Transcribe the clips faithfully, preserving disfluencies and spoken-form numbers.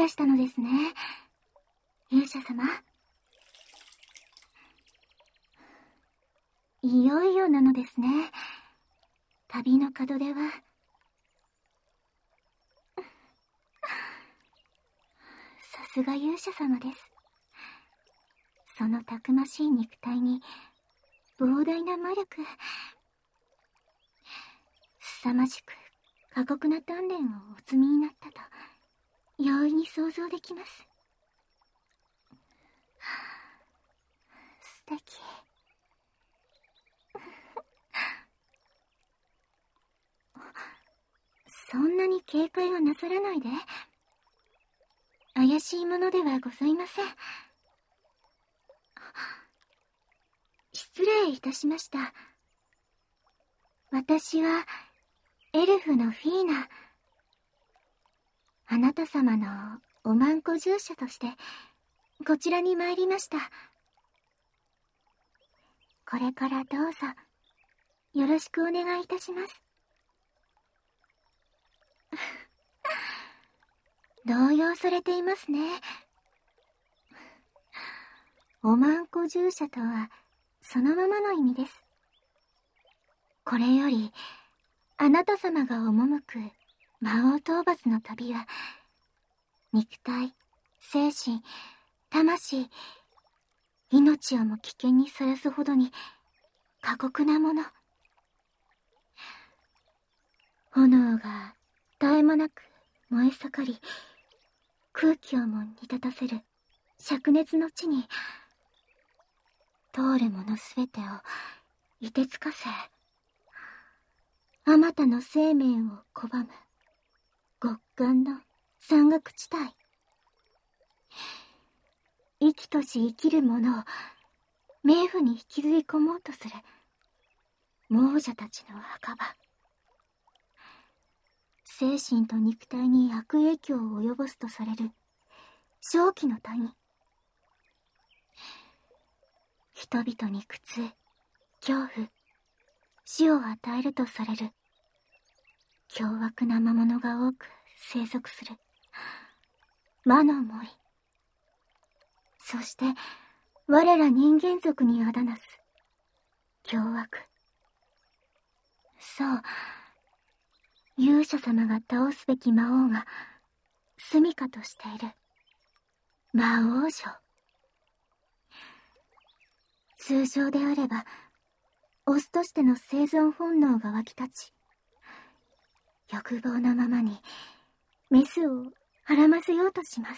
らしたのですね、勇者様。いよいよなのですね、旅の門出は。さすが勇者様です。そのたくましい肉体に膨大な魔力、凄まじく過酷な鍛錬をお積みになったと容易に想像できます。素敵。そんなに警戒はなさらないで。怪しいものではございません。失礼いたしました。私はエルフのフィーナ。あなた様のおまんこ従者としてこちらに参りました。これからどうぞよろしくお願いいたします。動揺されていますね。おまんこ従者とはそのままの意味です。これよりあなた様が赴く魔王討伐の旅は、肉体、精神、魂、命をも危険にさらすほどに過酷なもの。炎が絶え間なく燃え盛り、空気をも煮立たせる灼熱の地に、通る者すべてを凍てつかせ、あまたの生命を拒む極寒の山岳地帯。生きとし生きる者を冥府に引きずり込もうとする亡者たちの墓場。精神と肉体に悪影響を及ぼすとされる瘴気の谷。人々に苦痛、恐怖、死を与えるとされる凶悪な魔物が多く生息する魔の森。そして我ら人間族にあだなす凶悪。そう、勇者様が倒すべき魔王が住処としている魔王城。通常であればオスとしての生存本能が湧き立ち、欲望のままにメスをはらませようとします。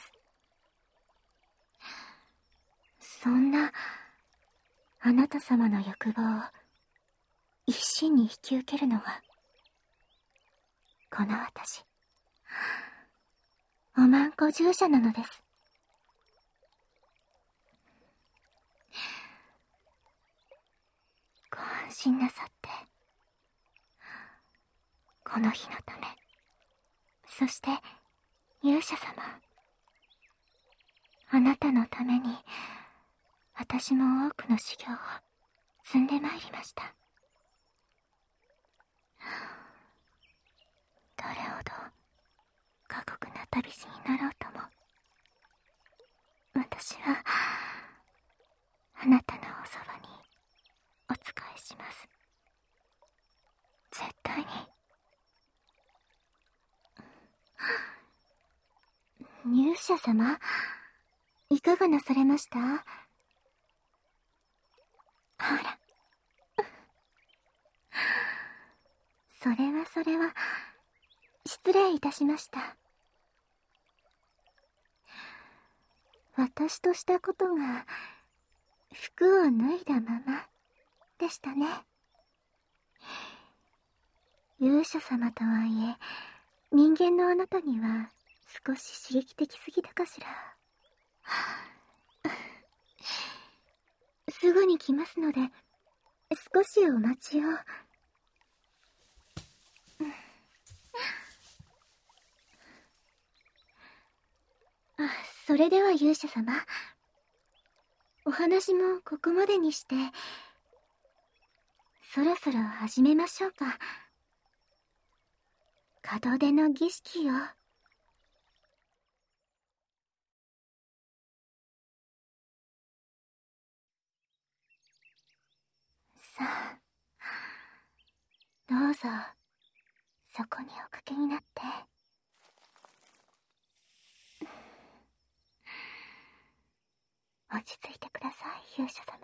そんなあなた様の欲望を一身に引き受けるのは、この私、おまんこ従者なのです。ご安心なさって。この日のため、そして勇者様、あなたのために私も多くの修行を積んでまいりました。どれほど過酷な旅路になろうとも、私はあなたのおそばにお仕えします。絶対に。勇者様、いかがなされました？ほら。それはそれは、失礼いたしました。私としたことが、服を脱いだままでしたね。勇者様とはいえ、人間のあなたには少し刺激的すぎたかしら。すぐに来ますので、少しお待ちを。あ、それでは勇者様、お話もここまでにして、そろそろ始めましょうか。門出の儀式を。 さん、どうぞそこにおかけになって。落ち着いてください、勇者様。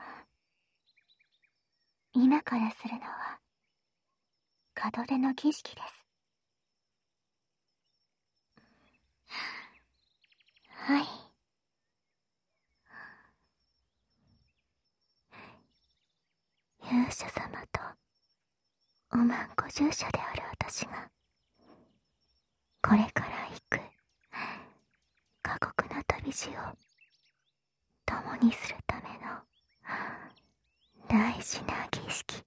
今からするのは門出の儀式です。はい。勇者様とおまんこ従者である私がこれから行く過酷な旅路を共にするための大事な儀式。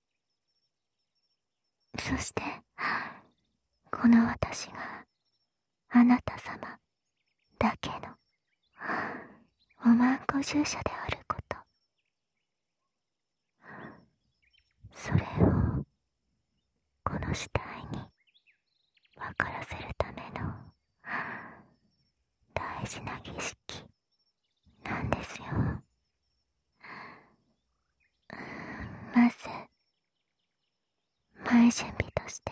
そしてこの私があなた様だけのおまんこ従者であること、それをこの死体に分からせるための大事な儀式なんですよ。まず前準備として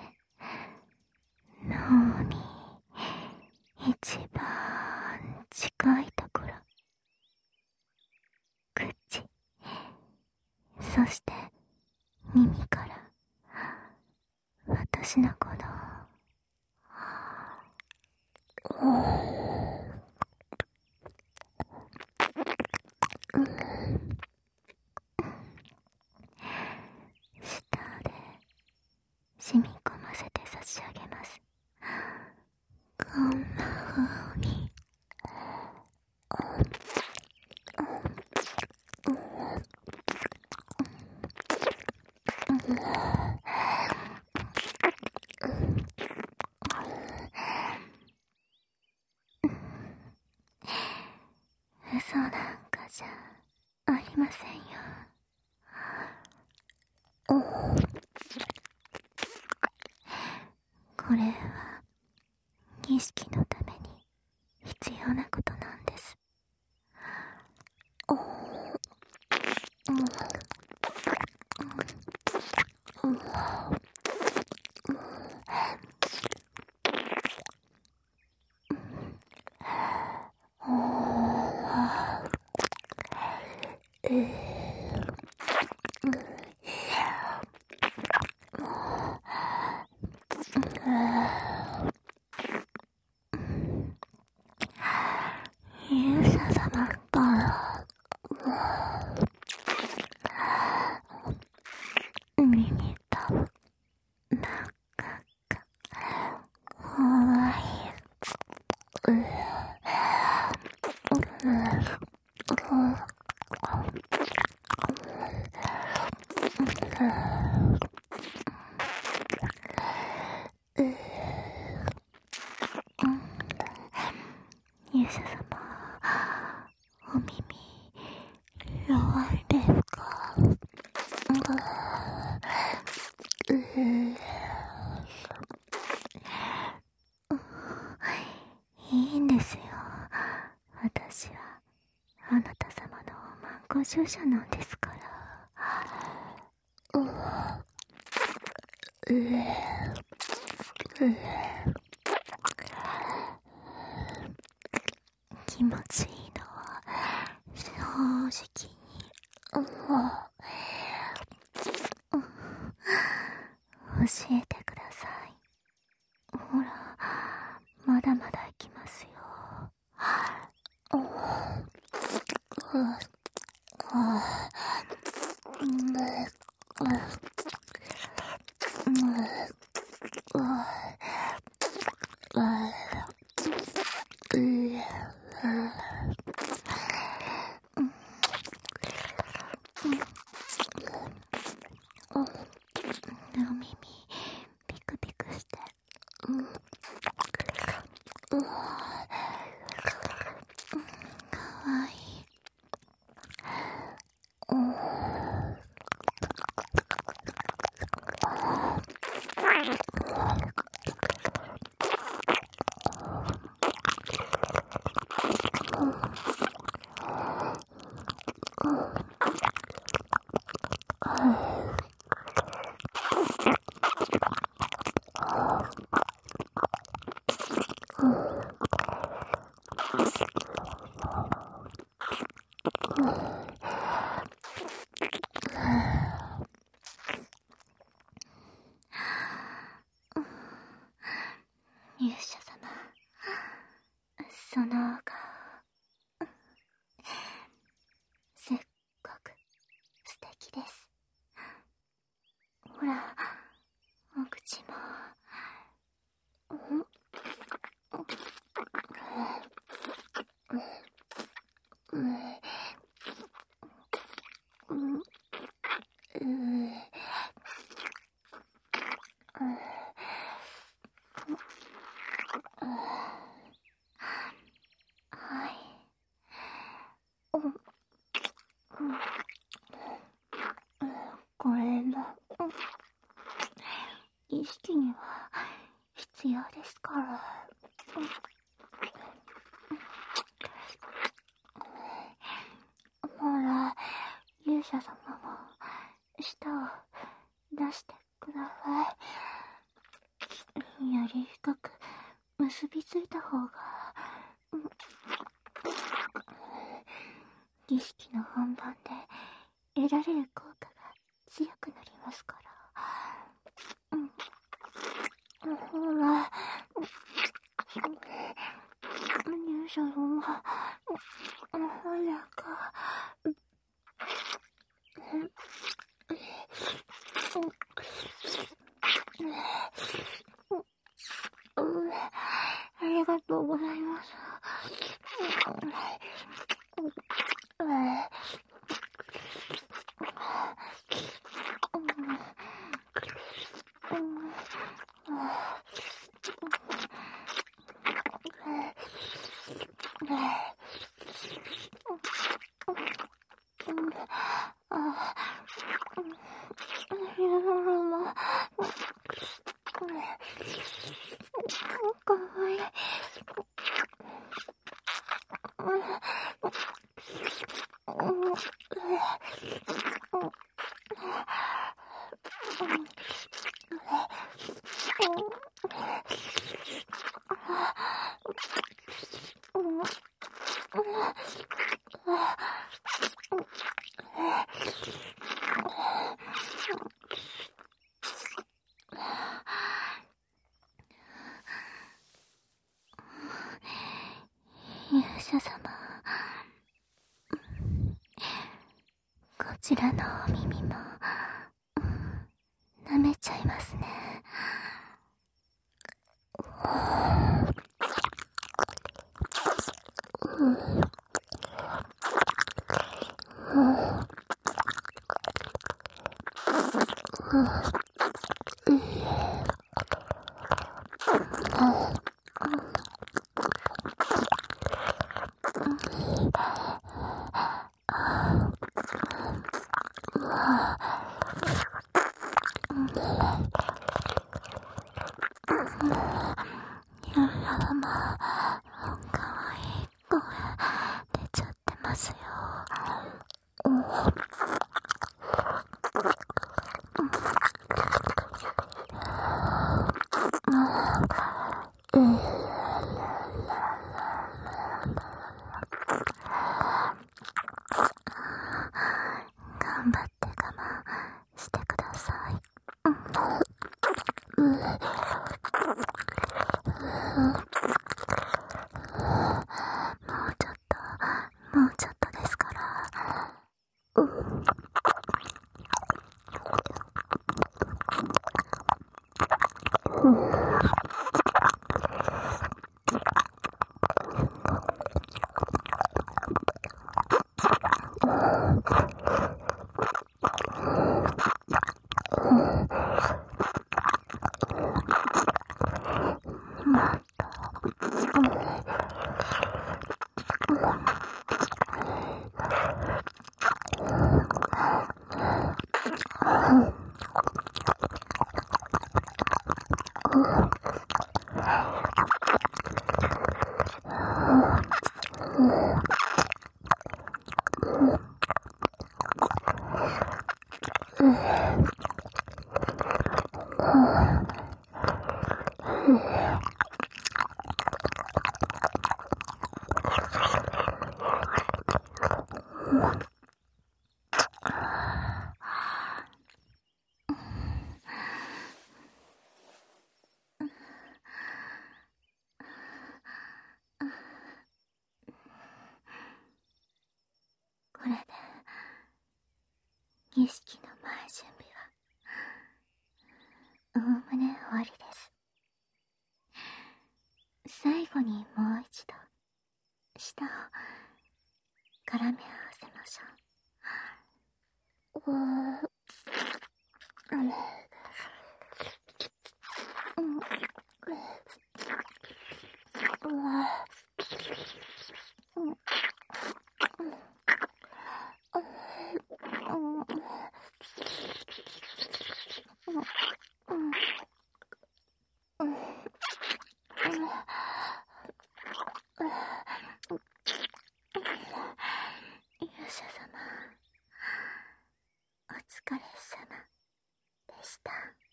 脳に一番近いところ、口、そして耳から私のこの舌で染み込ませて差し上げます。こんな風に嘘なんかじゃありませんよ。これは儀式のために必要なことなんです。勇者様から耳たぶなんかかかわいい。勇者様、お耳弱いですか？いいんですよ。私はあなた様のおまんこ従者なんですから。気持ちいいのは正直に教えてください。ほら、まだまだいきますよ。お耳ピクピクして、うんかわいい。 勇者様、そのお顔、すっごく素敵です。ほら、お口も、んはい。これも意識には必要ですから。ほら、勇者様も舌を出してください。より深く結びついた方が儀式の本番で得られる効果が強くなりますから。うん、ほら、勇者様、早く。ありがとうございます。かわいい。勇者様、こちらのお耳も舐めちゃいますね。頑張って我慢してください。もうちょっと、もうちょっとですから。 儀式の前準備はおおむね終わりです。最後にもう一度舌を絡め合わせましょう。うーうんうんうん勇者様、お疲れ様でした。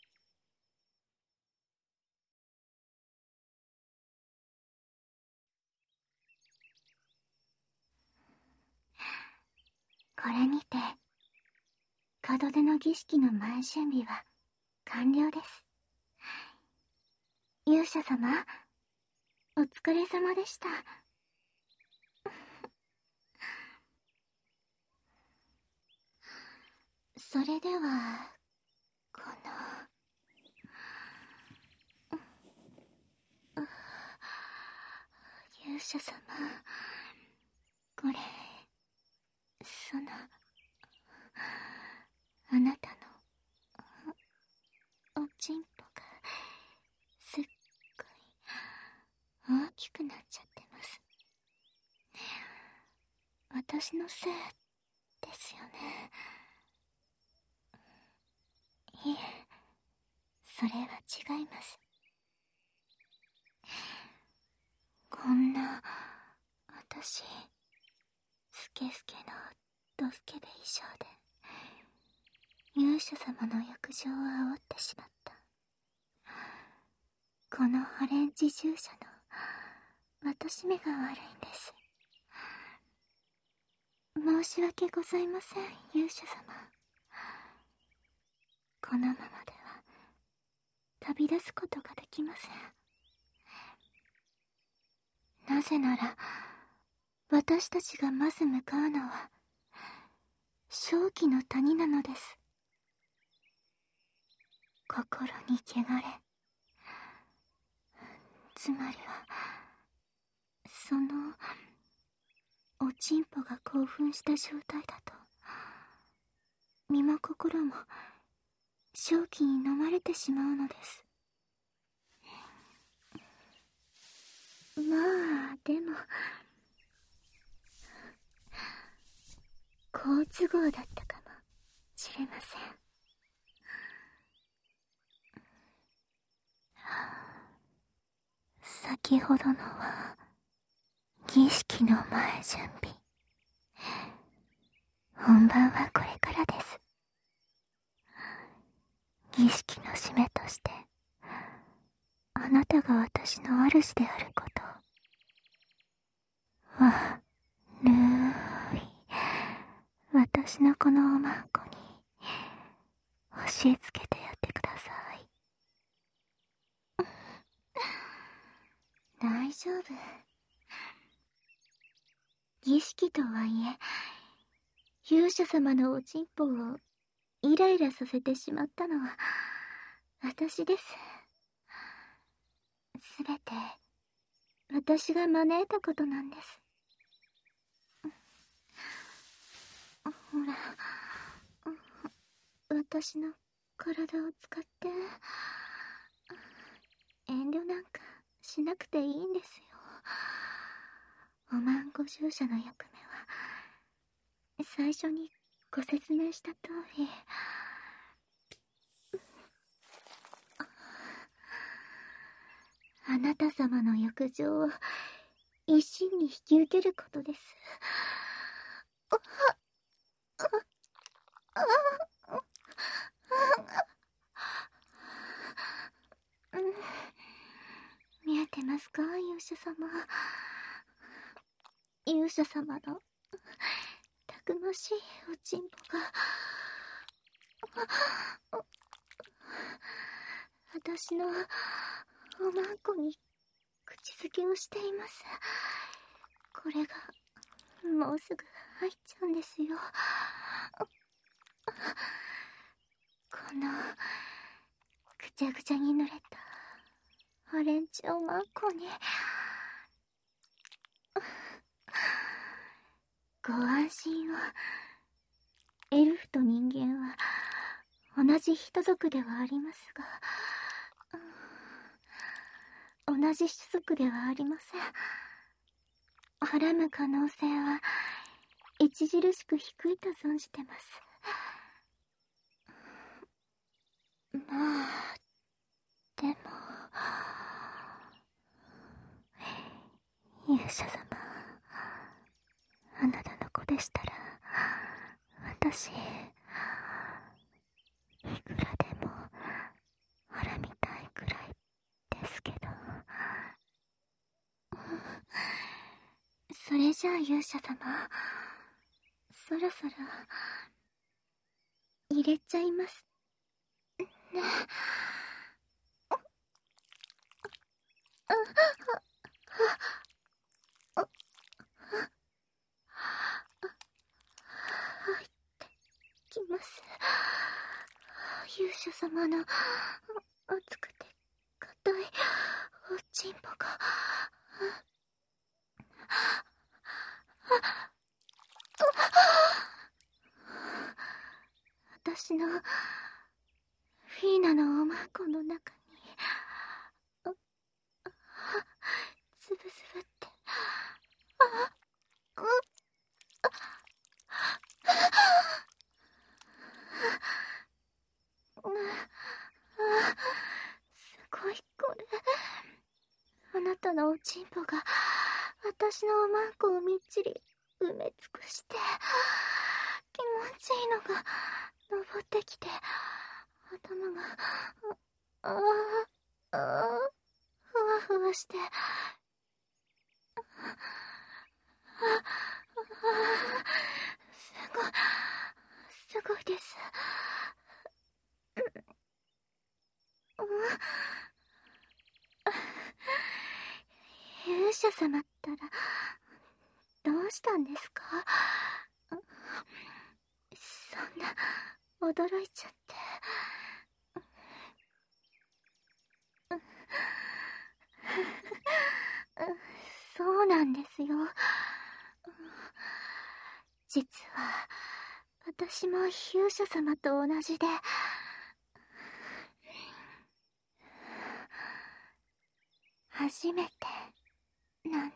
これにて門出の儀式の前準備は完了です。勇者様、お疲れ様でした。それではこの勇者様、これそのあなたのおちんぽがすっごい大きくなっちゃってます。私のせいですよね。いえ、それは違います。こんな私スケスケのドスケベ衣装で勇者様の欲情を煽ってしまった。このハレンチ従者の私めが悪いんです。申し訳ございません、勇者様。このままでは旅立つことができません。なぜなら私たちがまず向かうのは正気の谷なのです。心に汚れ、つまりはそのおちんぽが興奮した状態だと身も心も正気に飲まれてしまうのです。まあでも好都合だったかもしれません。先ほどのは儀式の前準備、本番はこれからです。儀式の締めとしてあなたが私の主であることをわるい私のこのおまんこに教えつけてやってください。大丈夫。儀式とはいえ勇者様のおちんぽをイライラさせてしまったのは私です。すべて私が招いたことなんです。ほら、私の体を使って遠慮なんかしなくていいんですよ。おまんこ従者の役目は最初にご説明した通り、あなた様の欲情を一身に引き受けることです。見えてますか、勇者様。勇者様のたくましいおちんぽが私のおまんこに口づけをしています。これがもうすぐ入っちゃうんですよ。 このぐちゃぐちゃに濡れたオレンジおまんこにご安心を。エルフと人間は同じ一族ではありますが、同じ種族ではありません。はらむ可能性は著しく低いと存じてます。まあでも勇者様、あなたの子でしたら私いくらでもはらみたいくらいですけど。それじゃあ勇者様、そろそろ入れちゃいますね。入ってきます。勇者様の熱くて硬いおちんぽが。私のフィーナのおまんこの中につぶつぶって、あうすごいこれ。あなたのおちんぽが私のおまんこをみっちり埋め尽くして気持ちいいのが登ってきて、頭があああふわふわして、ああすごいすごいです。勇者様ったらどうしたんですか？そんな驚いちゃって。そうなんですよ。実は私も勇者様と同じで、初めてなんです。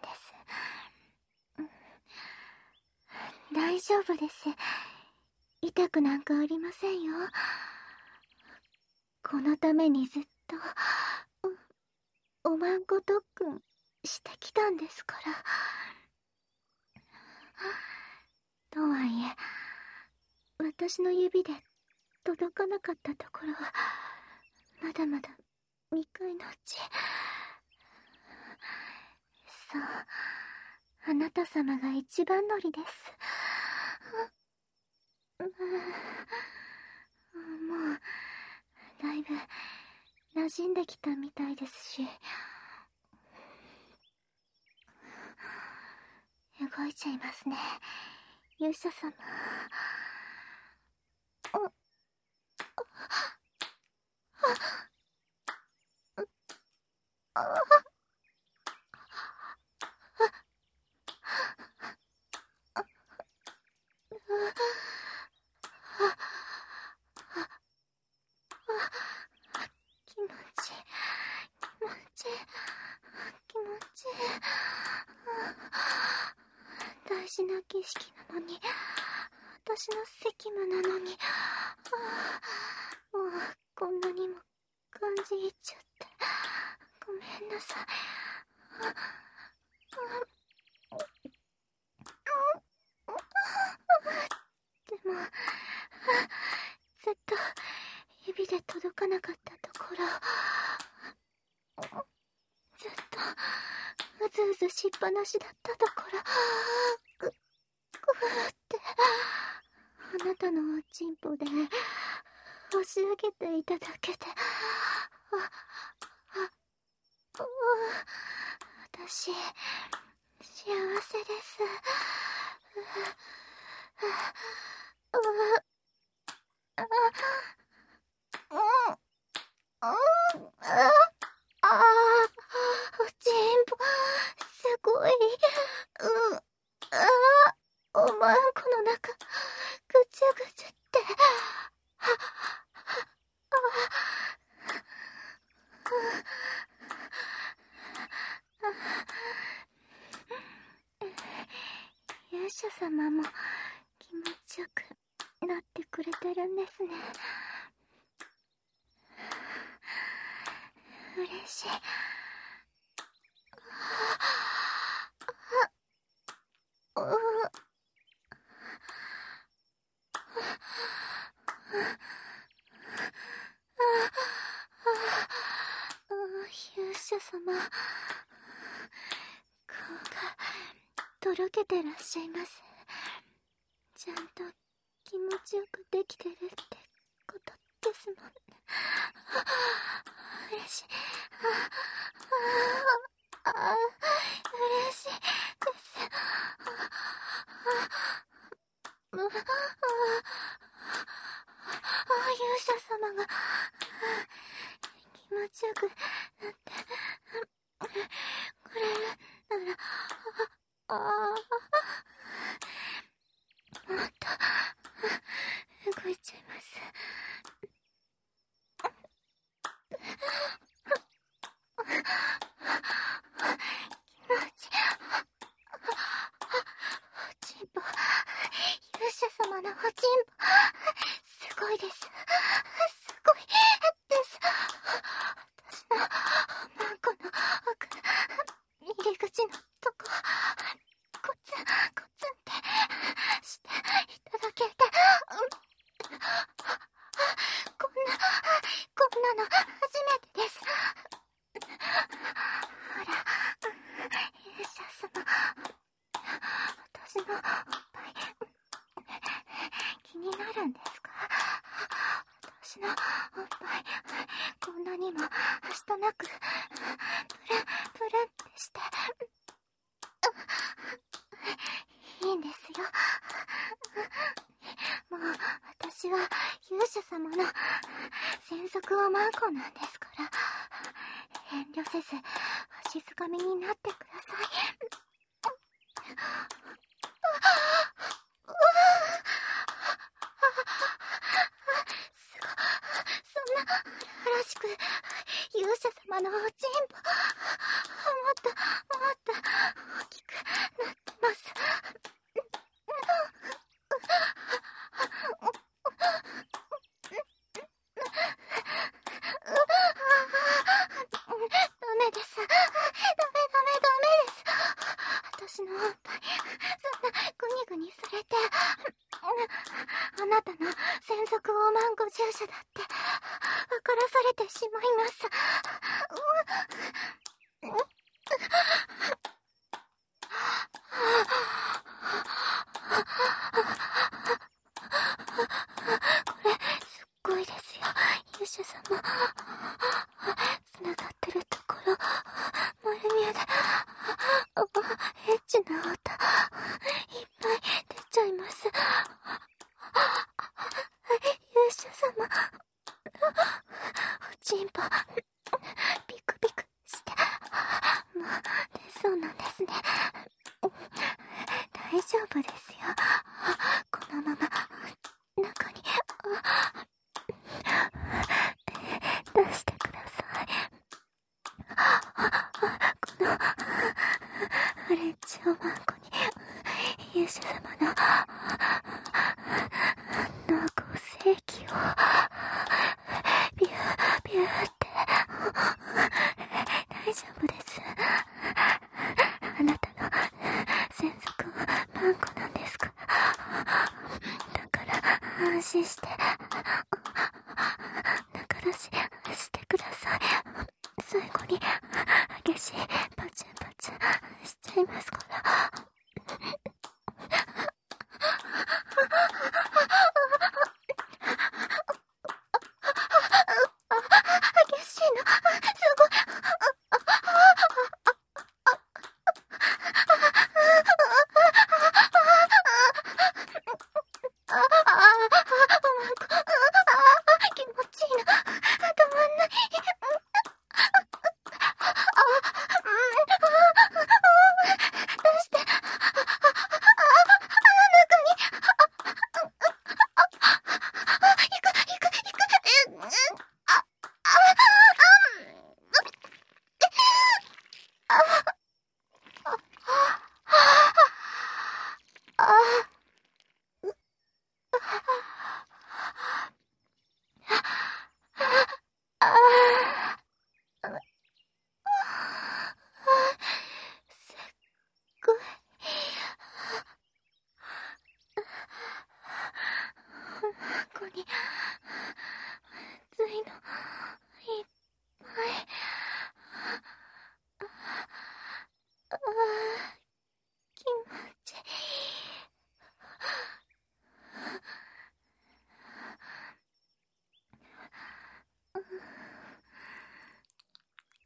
大丈夫です。痛くなんかありませんよ。このためにずっとおまんこ特訓してきたんですから。とはいえ私の指で届かなかったところはまだまだ未開のうち。そう、あなた様が一番乗りです。もうだいぶ馴染んできたみたいですし、動いちゃいますね、勇者様。気持ちいい気持ちいい気持ちいい。大事な儀式なのに、私の責務なのに、もうこんなにも感じ入っちゃってごめんなさい。でもずっと指で届かなかったところ、ずっとうずうずしっぱなしだったところ、ぐぐーってあなたのおちんぽで押し上げていただけで、あああ私幸せです。 うん。うん。ああ、おちんぽ、すごい。うん。ああ、おまんこの中、ぐちゃぐちゃって。は、あ、勇者様も気持ちよくなってくれてるんですね。嬉しい。うう勇者様、顔がとろけてらっしゃいます。ちゃんと気持ちよくできてるってことですもんね。嬉しい。ああ、嬉しいです。ああ、勇者様が気持ちよくなってくれるなら、ああ、もっと動いちゃいます。気持ち、おちんぽ、勇者様のおちんぽ、すごいです。すごいです。私のマンコの奥、入り口のとこ、コツンコツンってしていただけて、こんな、こんなの初めてです。ほら、勇者様、私のおっぱい、気になるんですか？私のおっぱい、こんなにもはしたなく、プルン、プルンってして、いいんですよ。もう、私は勇者様の専属おまんこなんですから、遠慮せず、わしづかみになってください。すごい、そんな、荒々しく、勇者様のおちんぽ、もっと、もっと、大きくなってます。ダメです。ダメダメダメです。私のおっぱい、そんなグニグニされて、あなたの専属おまんこ従者だって分からされてしまいます。これすっごいですよ、勇者様。つながってるところ丸見えで、エッチな音いっぱい出ちゃいます。勇者様、おちんぽビクビクして、もう出そうなんですね。大丈夫ですよ。このまま中に出してください。このフレンチおまんこに勇者様の濃厚精液をビュービューって大丈夫です。あなたの専属マンコなんですから。だから安心して仲出ししてください。最後に激しいパチンパチンしちゃいますから。激しいの、すごい。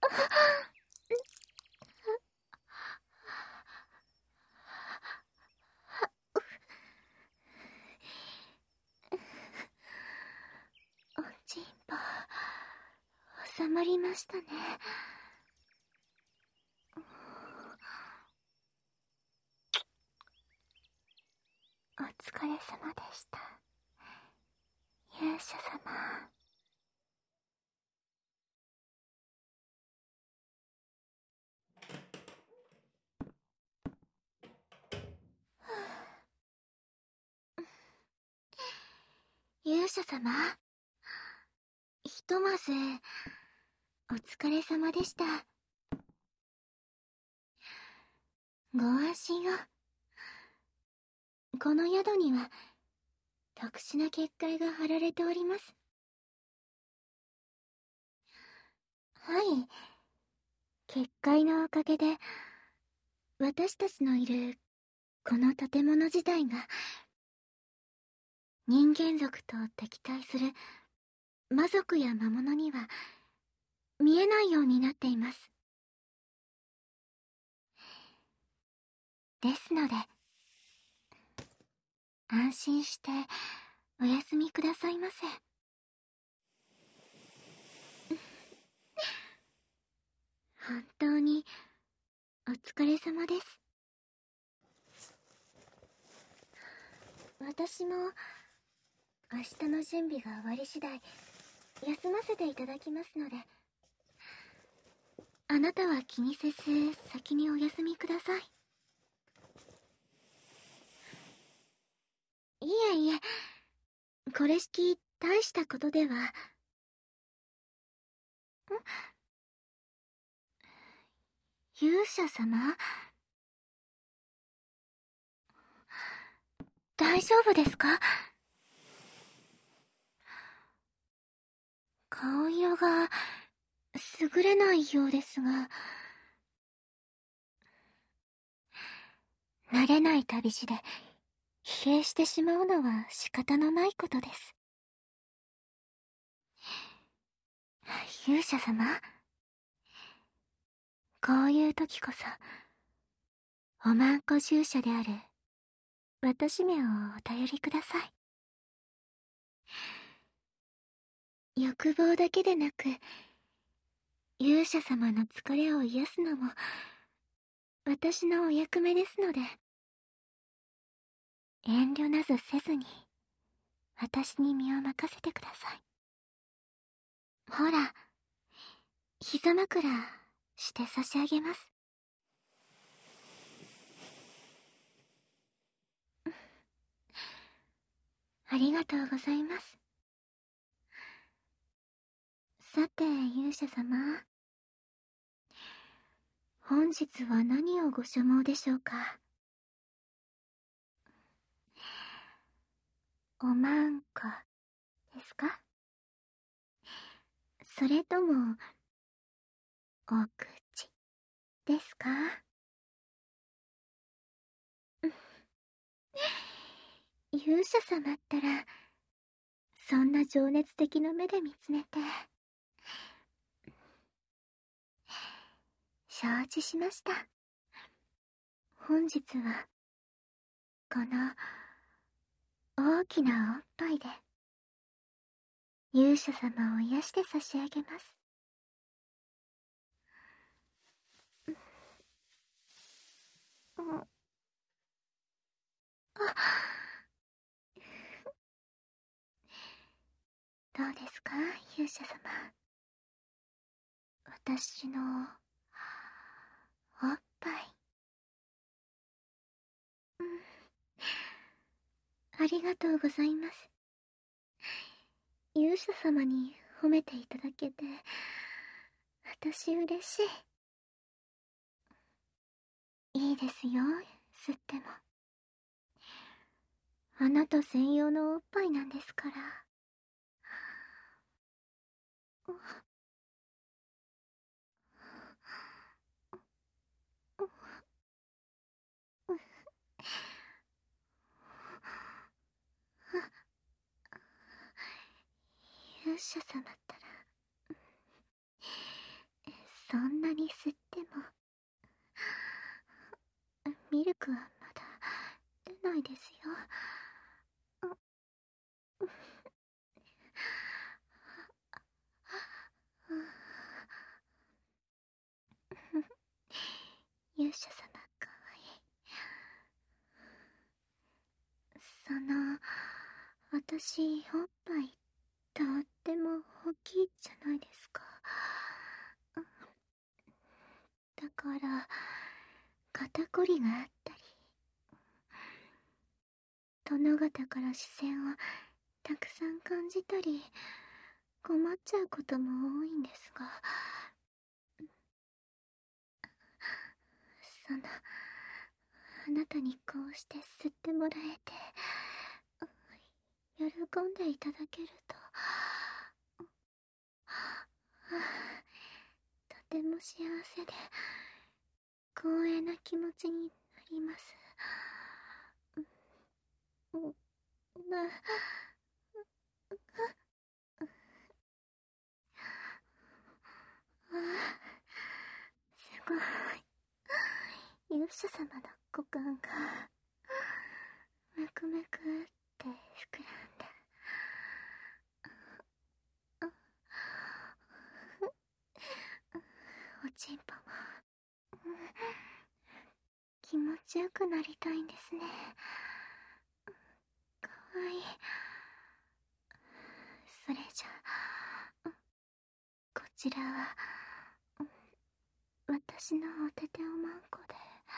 おちんぽ収まりましたね。お疲れ様でした、勇者様。勇者様、ひとまずお疲れ様でした。ご安心を。この宿には特殊な結界が張られております。はい、結界のおかげで私たちのいるこの建物自体が人間族と敵対する魔族や魔物には見えないようになっています。ですので安心してお休みくださいませ。本当にお疲れ様です。私も明日の準備が終わり次第休ませていただきますので、あなたは気にせず先にお休みください。いえいえ、これしき大したことでは。ん？勇者様？大丈夫ですか？顔色が優れないようですが。慣れない旅路で疲弊してしまうのは仕方のないことです。勇者様、こういう時こそおまんこ従者である私めをお頼りください。欲望だけでなく勇者様の疲れを癒すのも私のお役目ですので、遠慮なずせずに私に身を任せてください。ほら、膝枕して差し上げます。ありがとうございます。さて勇者様、本日は何をご所望でしょうか？おまんこですか？それともお口ですか？勇者様ったらそんな情熱的な目で見つめて。承知しました。本日はこの大きなおっぱいで勇者様を癒して差し上げます。うん、あ、どうですか勇者様、私のおっぱい。うん、ありがとうございます。勇者様に褒めていただけて私嬉しい。いいですよ、吸っても。あなた専用のおっぱいなんですから。勇者様ったらそんなに吸ってもミルクはまだ出ないですよ。勇者様かわいい。その、私おっぱいとっても大きいじゃないですか。だから肩こりがあったり、殿方から視線をたくさん感じたり、困っちゃうことも多いんですが、その、あなたにこうして吸ってもらえて、喜んでいただけると、とても幸せで光栄な気持ちになります。な、すごい。勇者様の股間がむくむくって膨らんだ。おちんぽも気持ちよくなりたいんですね。かわいい。それじゃこちらは私のおてておまんこで、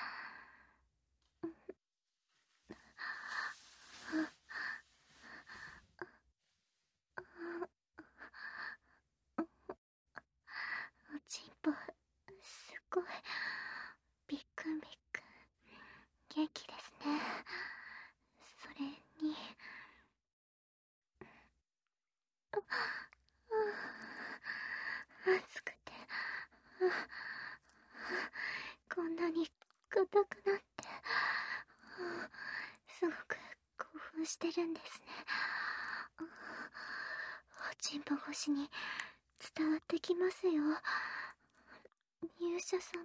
おちんぽすごいびっくんびっくん元気ですね。それに暑くてこんなに硬くなってすごく興奮してるんですね。おちんぽ越しに伝わってきますよ、勇者様。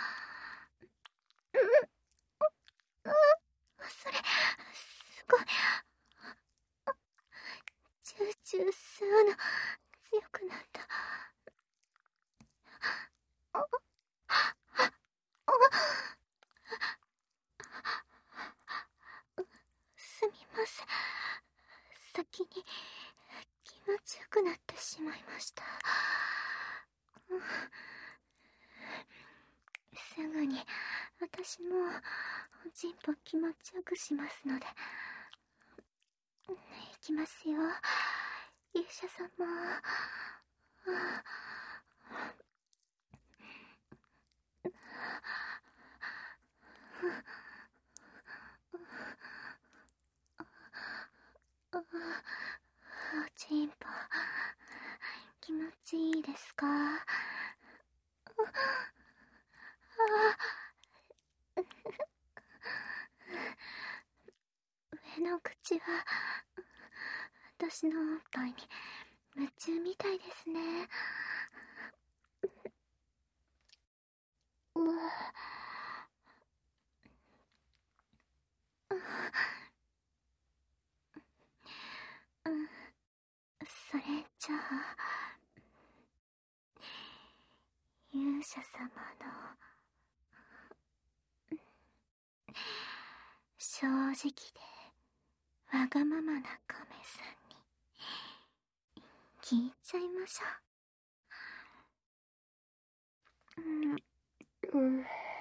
それすごい。チューチュー吸うの強くなった。すみません、先に気持ちよくなってしまいました。すぐに私もおちんぽ気持ちよくしますので、いきますよ、勇者様。おちんぽ気持ちいいですか？上の口は私のおっぱいに夢中みたいですね。うわ、うん、それじゃあ勇者様の正直でわがままな亀さんに聞いちゃいましょう。うん、うん、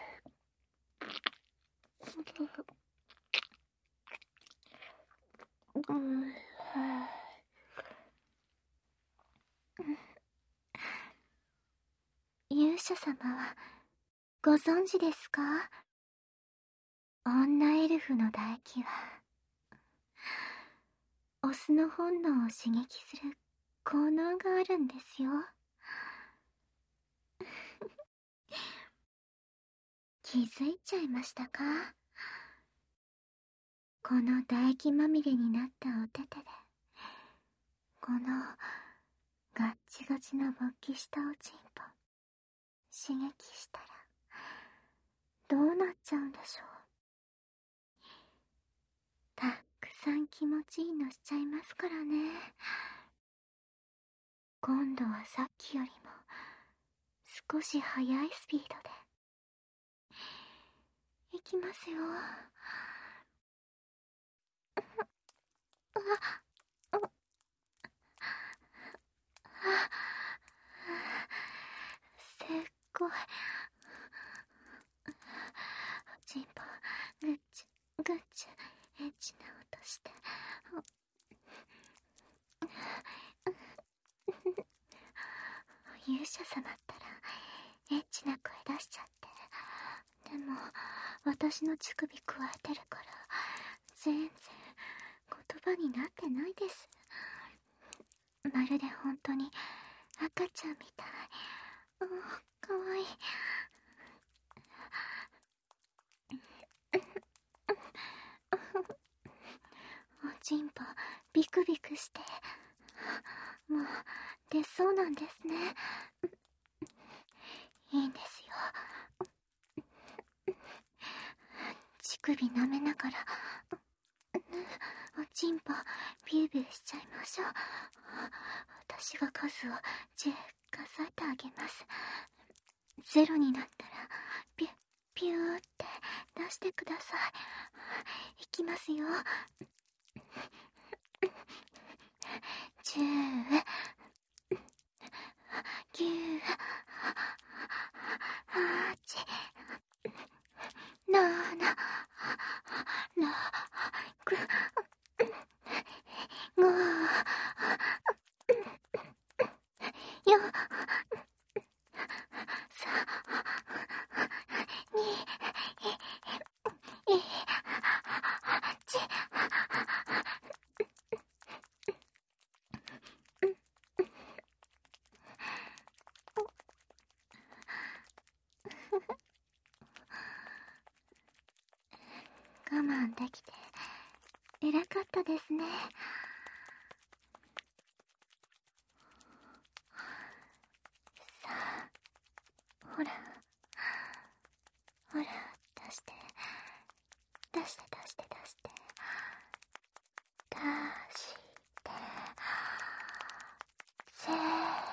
うん、勇者様はご存知ですか？女エルフの唾液はオスの本能を刺激する効能があるんですよ。気づいちゃいましたか？この唾液まみれになったお手手で、このガッチガチの勃起したおちんぽ刺激したらどうなっちゃうんでしょう。たくさん気持ちいいのしちゃいますからね。今度はさっきよりも少し速いスピードでいきますよ。あっ、すっごい。チンポグッチグッチエッチな音して、勇者様ったらエッチな声出しちゃって。でも私の乳首くわえてるから全然言葉になってないです。まるで本当に赤ちゃんみたい。うん、かわいい。おちんぽビクビクしてもう出そうなんですね。いいんですよ。乳首舐めながらおちんぽビュービューしちゃいましょう。私が数をじゅう数えてあげます。ゼロになったらピュッピューって出してください。いきますよ。じゅう、きゅう、はち、なな、ろく、ご、よん、さん、に、いち、我慢できて偉かったですね。さあ、ほらほら出して出して出して出して出してせー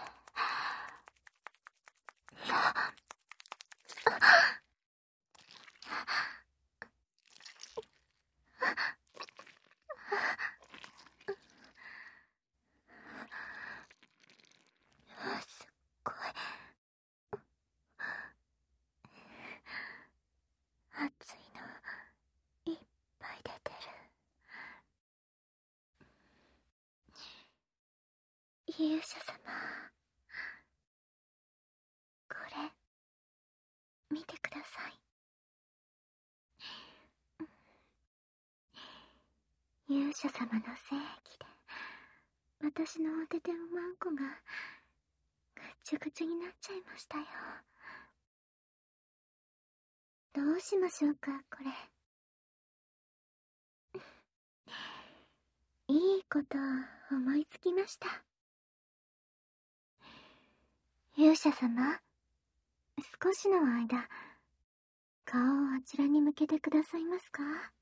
の。すっごい熱いのいっぱい出てる。勇者様、これ見てください。勇者様の精液で私のお手手おまんこがぐっちゃぐちゃになっちゃいましたよ。どうしましょうか、これ。いいこと思いつきました。勇者様、少しの間顔をあちらに向けてくださいますか？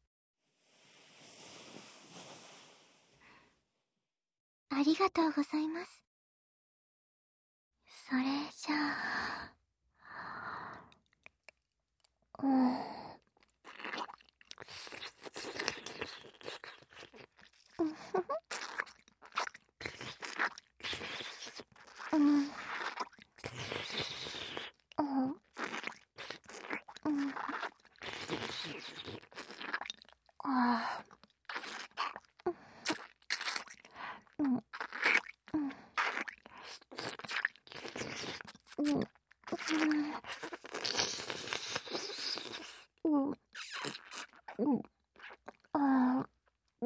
ありがとうございます。それじゃあ、うん、うん、うん、うん、あー、うん、うん、うん、うん、うん、うん、あー、うん、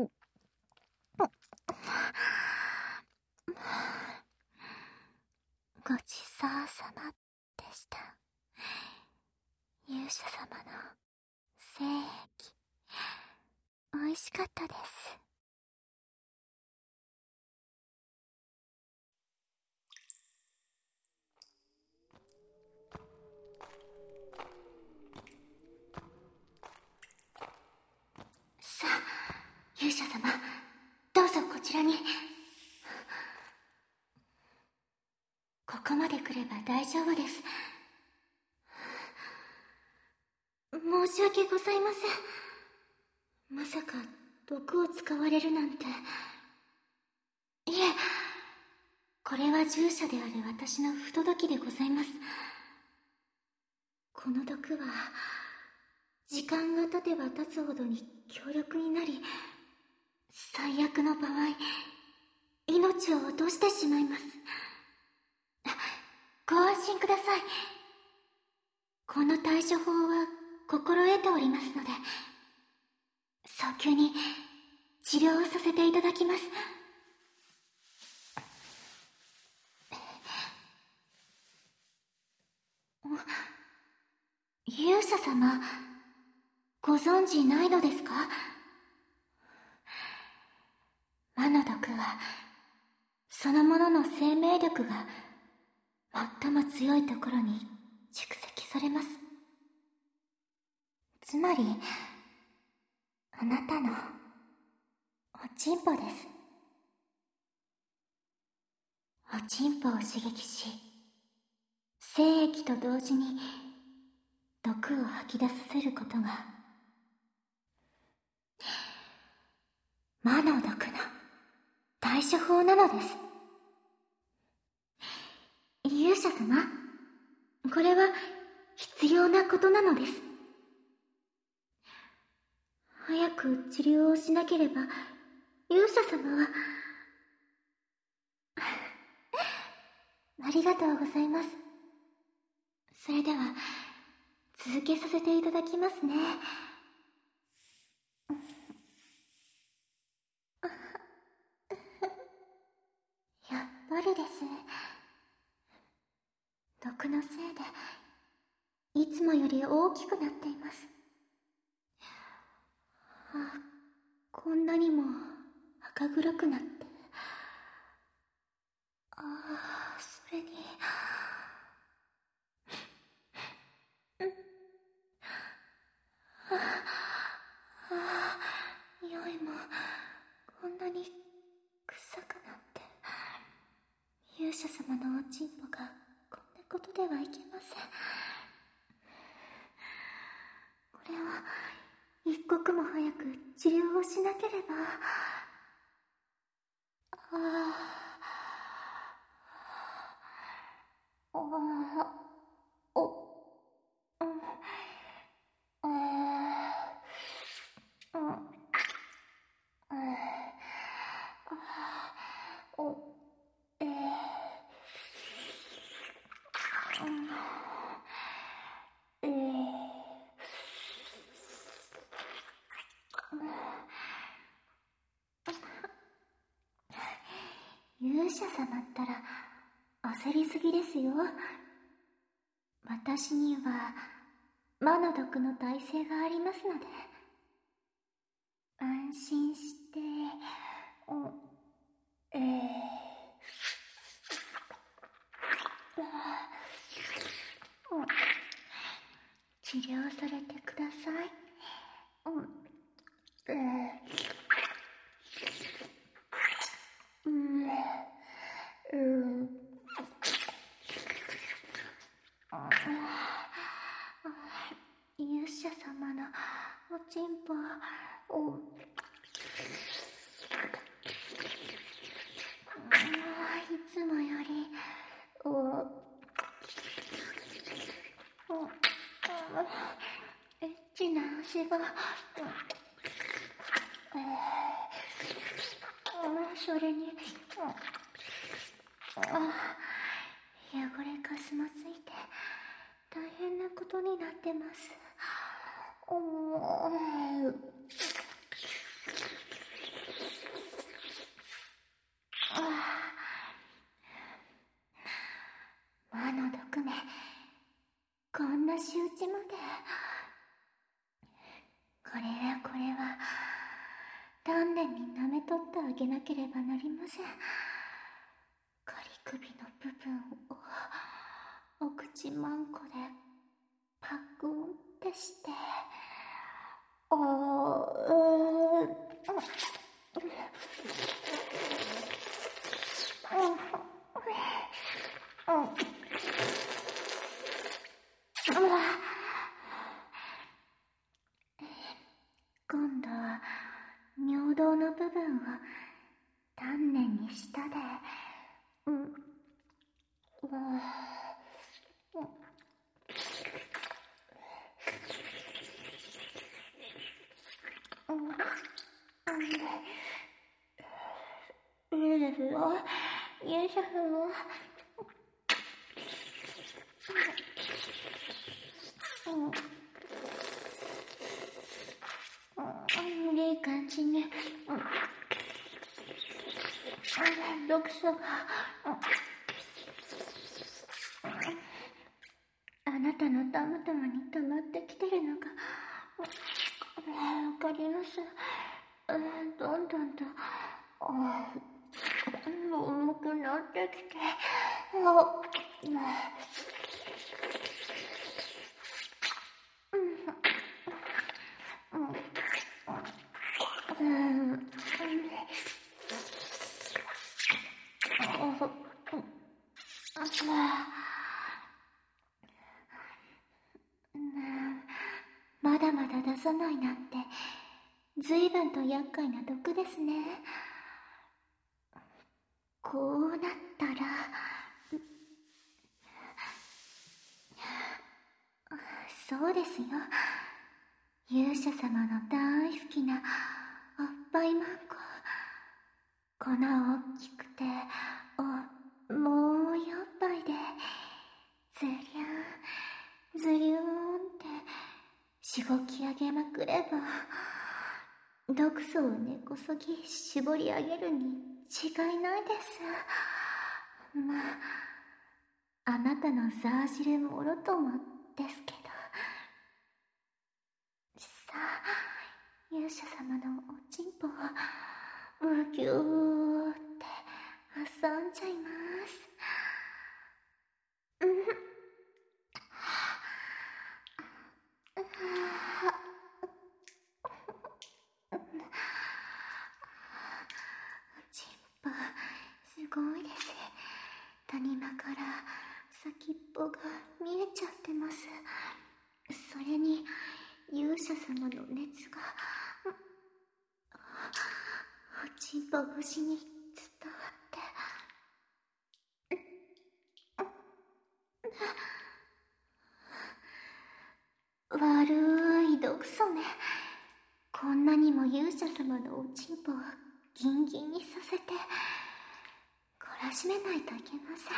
ごちそうさまでした。勇者様の精液、おいしかったです。 者様、どうぞこちらに。ここまで来れば大丈夫です。申し訳ございません。まさか毒を使われるなんて。いえ、これは従者である私の不届きでございます。この毒は時間が経てば経つほどに強力になり、最悪の場合命を落としてしまいます。ご安心ください。この対処法は心得ておりますので、早急に治療をさせていただきます。勇者様、ご存知ないのですか？魔の毒はそのものの生命力が最も強いところに蓄積されます。つまりあなたのおちんぽです。おちんぽを刺激し、精液と同時に毒を吐き出させることが魔の毒の対処法なのです。勇者様、これは必要なことなのです。早く治療をしなければ勇者様はありがとうございます。それでは続けさせていただきますね。やっぱりです。毒のせいでいつもより大きくなっています。あ、こんなにも赤黒くなって、ああ、それにああ、匂いもこんなに臭くなって、勇者様のおちんぽがこんなことではいけません。これは一刻も早く治療をしなければ。ああ、ああ、お、うん、ああ、うん、お、えー、うん、えー、勇者様ったら焦りすぎですよ。私には魔の毒の耐性がありますので、安心して、うん、えー、うん、治療されてください。うん、えー、うん、うん、勇者様のおちんぽを、いつもよりおエッチな足が、えー、それに汚れかすもついて大変なことになってます。魔の毒め、こんな仕打ちまで。これはこれは丹念に舐め取ってあげなければなりません。仮首の部分をお口まんこでパクンってして、おー、うーですよ。勇者様。うん、いい感じね。毒素が、あなたのたまたまに溜まってきてるのが、わかります。どんどんと、重くなってきて、まだまだ出さないなんて、ずいぶんと厄介な毒ですね。こうなったら、そうですよ。勇者様の大好きなおっぱいマンゴー。粉大きくておもういおっぱいでずりゃんずりゅーんってしごき上げまくれば、毒素を根こそぎ絞り上げるに違いないです。まあ、あなたのザージルもろともですけど。さあ、勇者様のおちんぽをむぎゅーって挟んじゃいます。うん。おちんぽすごいです。谷間から先っぽが見えちゃってます。それに勇者様の熱がおちんぽ越しに伝わって、悪い毒素ね。こんなにも勇者様のおちんぽをギンギンにさせて懲らしめないといけません。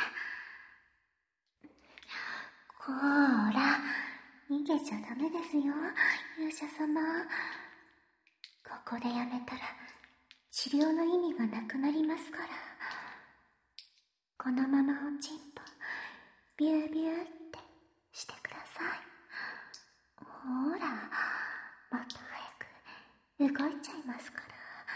こーら、逃げちゃダメですよ、勇者様。ここでやめたら治療の意味がなくなりますから。このままおちんぽビュービューってしてください。ほーら、もっと早く動いちゃいますから。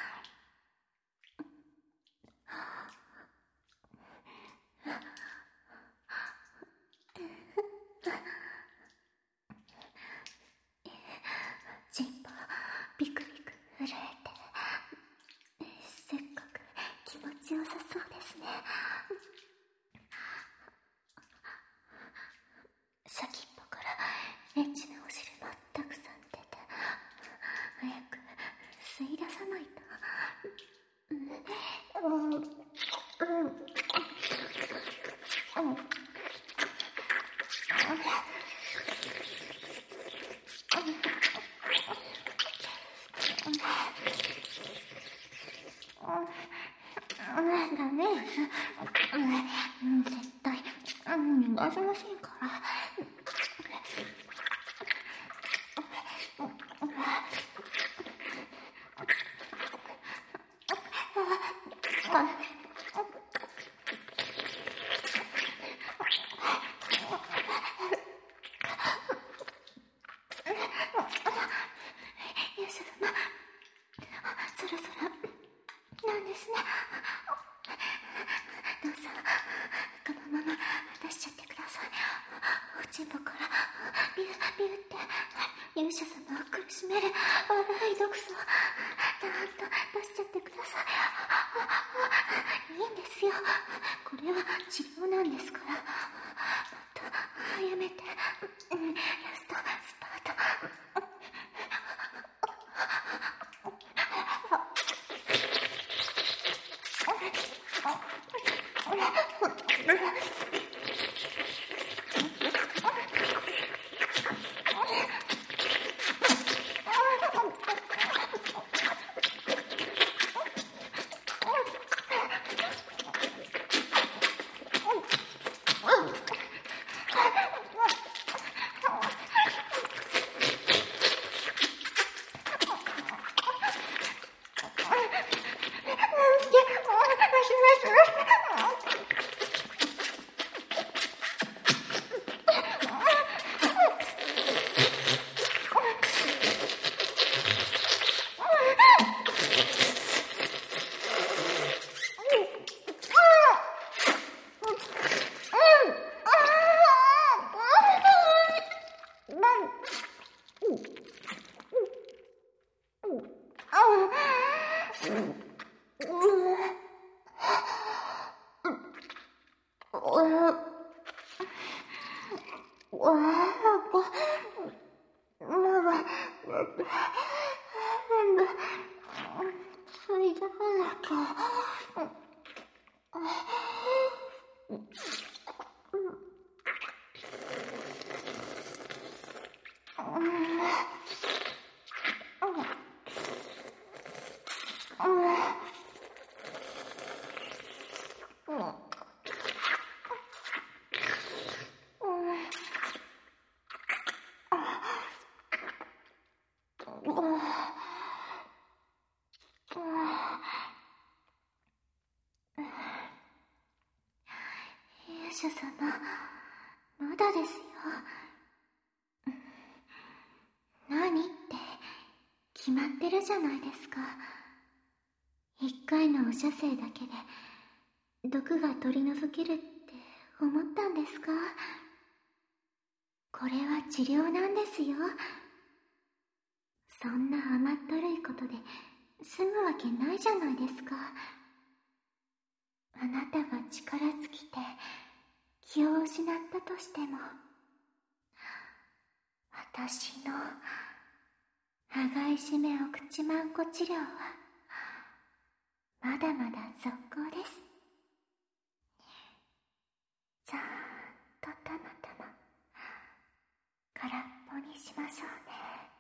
ちんぽビクビク震えて、せっかく気持ちよさそうですね。先っぽからエッチなお汁もたくさん出て、早く吸い出さないと。うんうんうんうんダメです。絶対逃がしませんから。勇者様、そろそろなんですね。どうぞこのまま出しちゃってください。おちんぽからビュービューって勇者様を苦しめる悪い毒素をちゃんと出しちゃってください。いいんですよ、これは治療なんですから。もっと早めて、ラストスパート。 勇者様、まだですよ。何って決まってるじゃないですか。一回のお射精だけで毒が取り除けるって思ったんですか？これは治療なんですよ。そんな甘ったるいことで済むわけないじゃないですか。あなたが力尽きて気を失ったとしても、私の羽交い締めお口まんこ治療はまだまだ続行です。ちゃんとたまたま空っぽにしましょうね。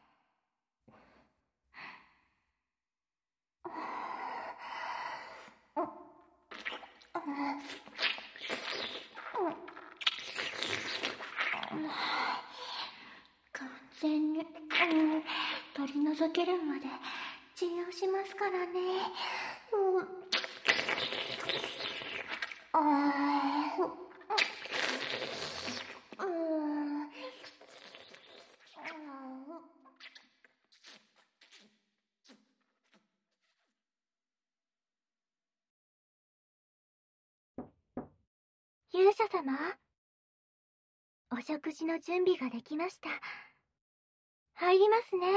完全に、うん、取り除けるまで治療しますからね。うん、あー、うん、勇者様、お食事の準備ができました。入りますね。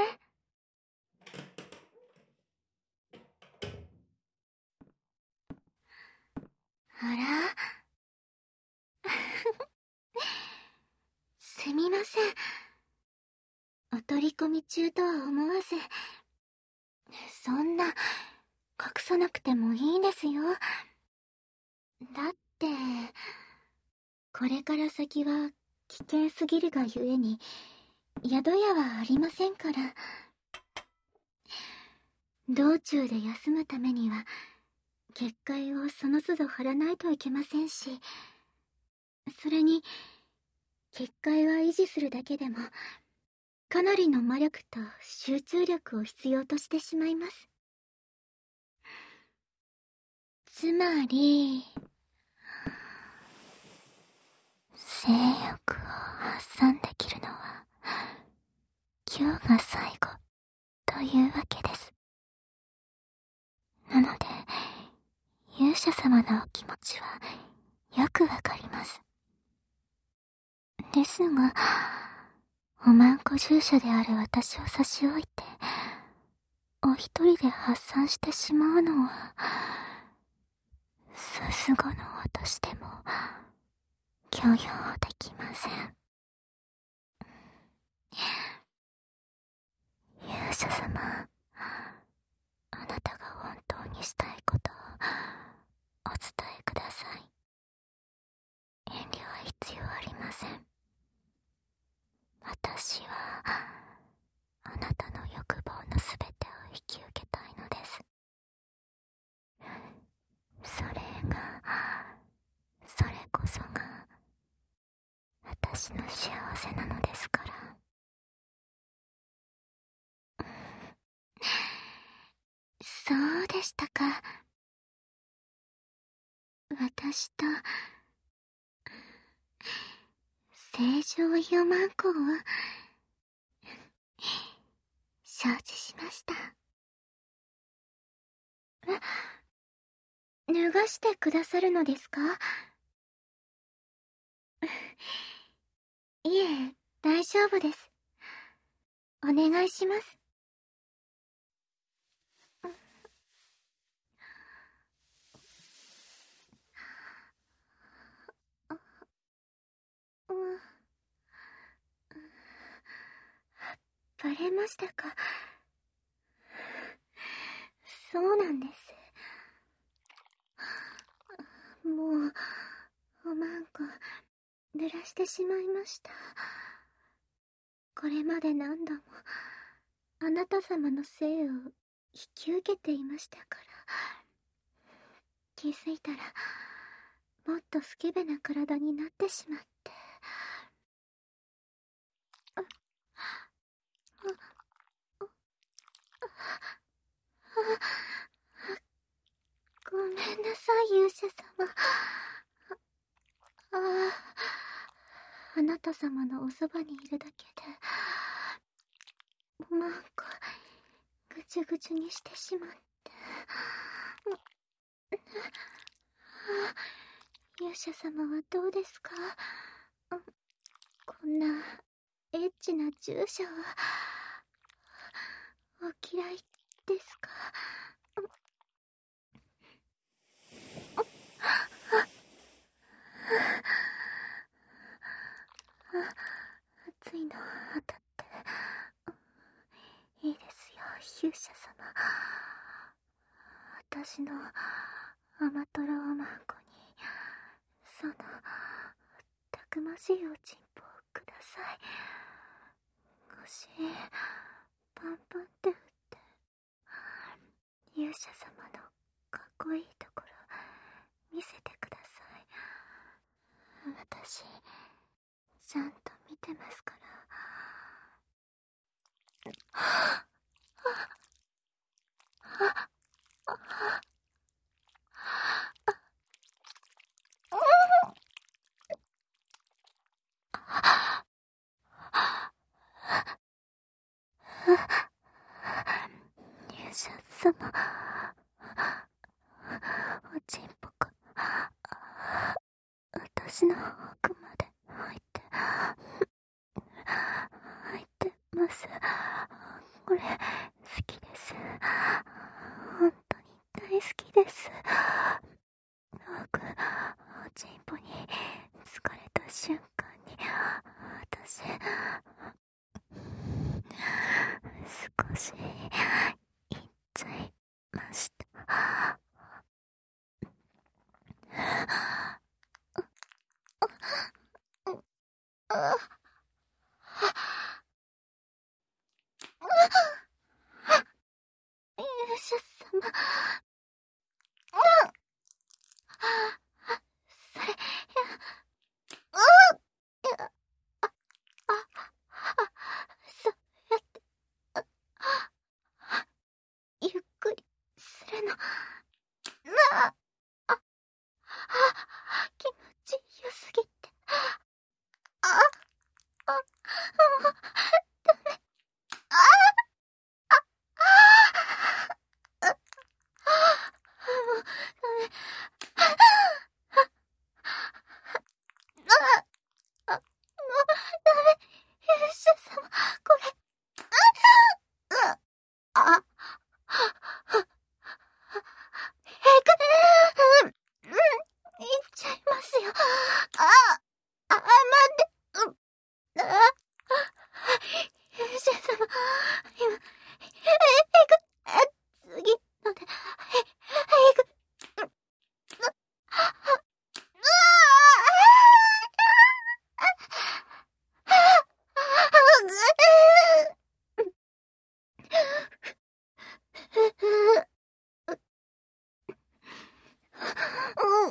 あらすみません。お取り込み中とは思わず。そんな、隠さなくてもいいんですよ。だって、これから先は危険すぎるがゆえに、宿屋はありませんから。道中で休むためには、結界をその都度張らないといけませんし、それに、結界は維持するだけでも、かなりの魔力と集中力を必要としてしまいます。つまり、性欲を発散できるのは、今日が最後というわけです。なので、勇者様のお気持ちはよくわかります。ですが、おまんこ従者である私を差し置いて、お一人で発散してしまうのは、さすがの私でも許容できません。勇者様、あなたが本当にしたいことをお伝えください。遠慮は必要ありません。私はあなたの欲望のすべてを引き受けたいのです。それがそれこそが私の幸せなのですから。そうでしたか。私と正常四万個を承知しました。え、脱がしてくださるのですか？いえ、大丈夫です。お願いします。 バレましたか。そうなんです。もう、おまんこ、濡らしてしまいました。これまで何度も、あなた様の生を引き受けていましたから。気づいたら、もっとスケベな体になってしまって。あ、あ、あ、あ、ごめんなさい、勇者様。ああ、あなた様のおそばにいるだけで、おまんこ、ぐちゅぐちゅにしてしまって。勇者様はどうですか？こんな、エッチな従者は、お嫌いですか？熱いの当たって、いいですよ、勇者様。私の甘とろおまんこに、その、たくましいおちんぽをください。腰、パンパンって振って、勇者様のかっこいいところ、見せてください。私、ちゃんと見てますから。はぁ、あ、あ、あ、勇者様、おちんぽが私の奥まで入って入ってます。これ好きです。本当に大好きです。僕、おちんぽに疲れた瞬間に私少しいっちゃいました。勇者様、それ、そうやって、ゆっくりするの、なあ、あ、気持ちよすぎて、あ、あ、もう、ダメ、あ、あ、あ、もう、ダメ、あ、あ、もう、ダメ、勇者様、これ、あ、あ、えぐ、うん、うん、いっちゃいますよ。あ、あ、待って、うん、あ、勇者様、今、え、えぐ、あ、次ので、え、えぐ、うん、う、あ、うわあ、あ、あ、ず、うん、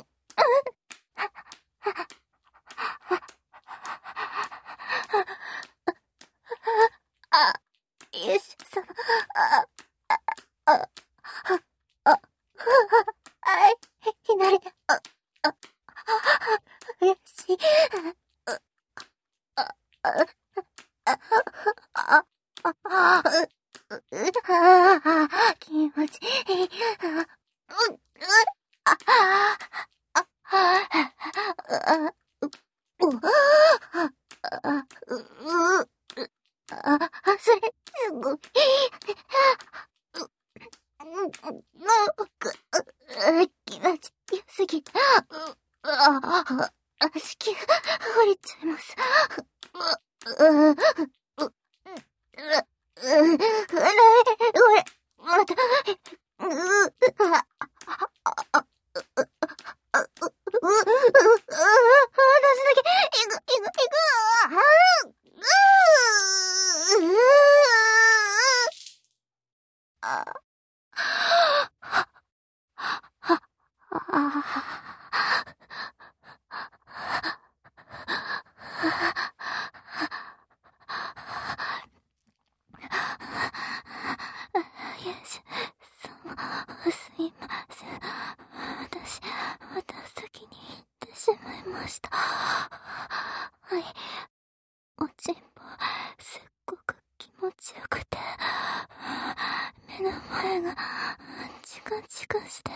あ、勇者様、あ、あ、あ、あ、あい、ひなり、あ、あ、悔しい、あ、あ、あ、あ、あ、あ、う、う、あ、気持ちいい、あ、う、う、あ、あ、あ、あ、う、う、あ、あ、う、う、あ、それ、すごい、う、う、う、く、う、気持ちよすぎて、う、あ、足気が降りちゃいます。う、う、う、う、 すいません。私、また先に行ってしまいました。はい。おちんぽ、すっごく気持ちよくて、目の前がチカチカして、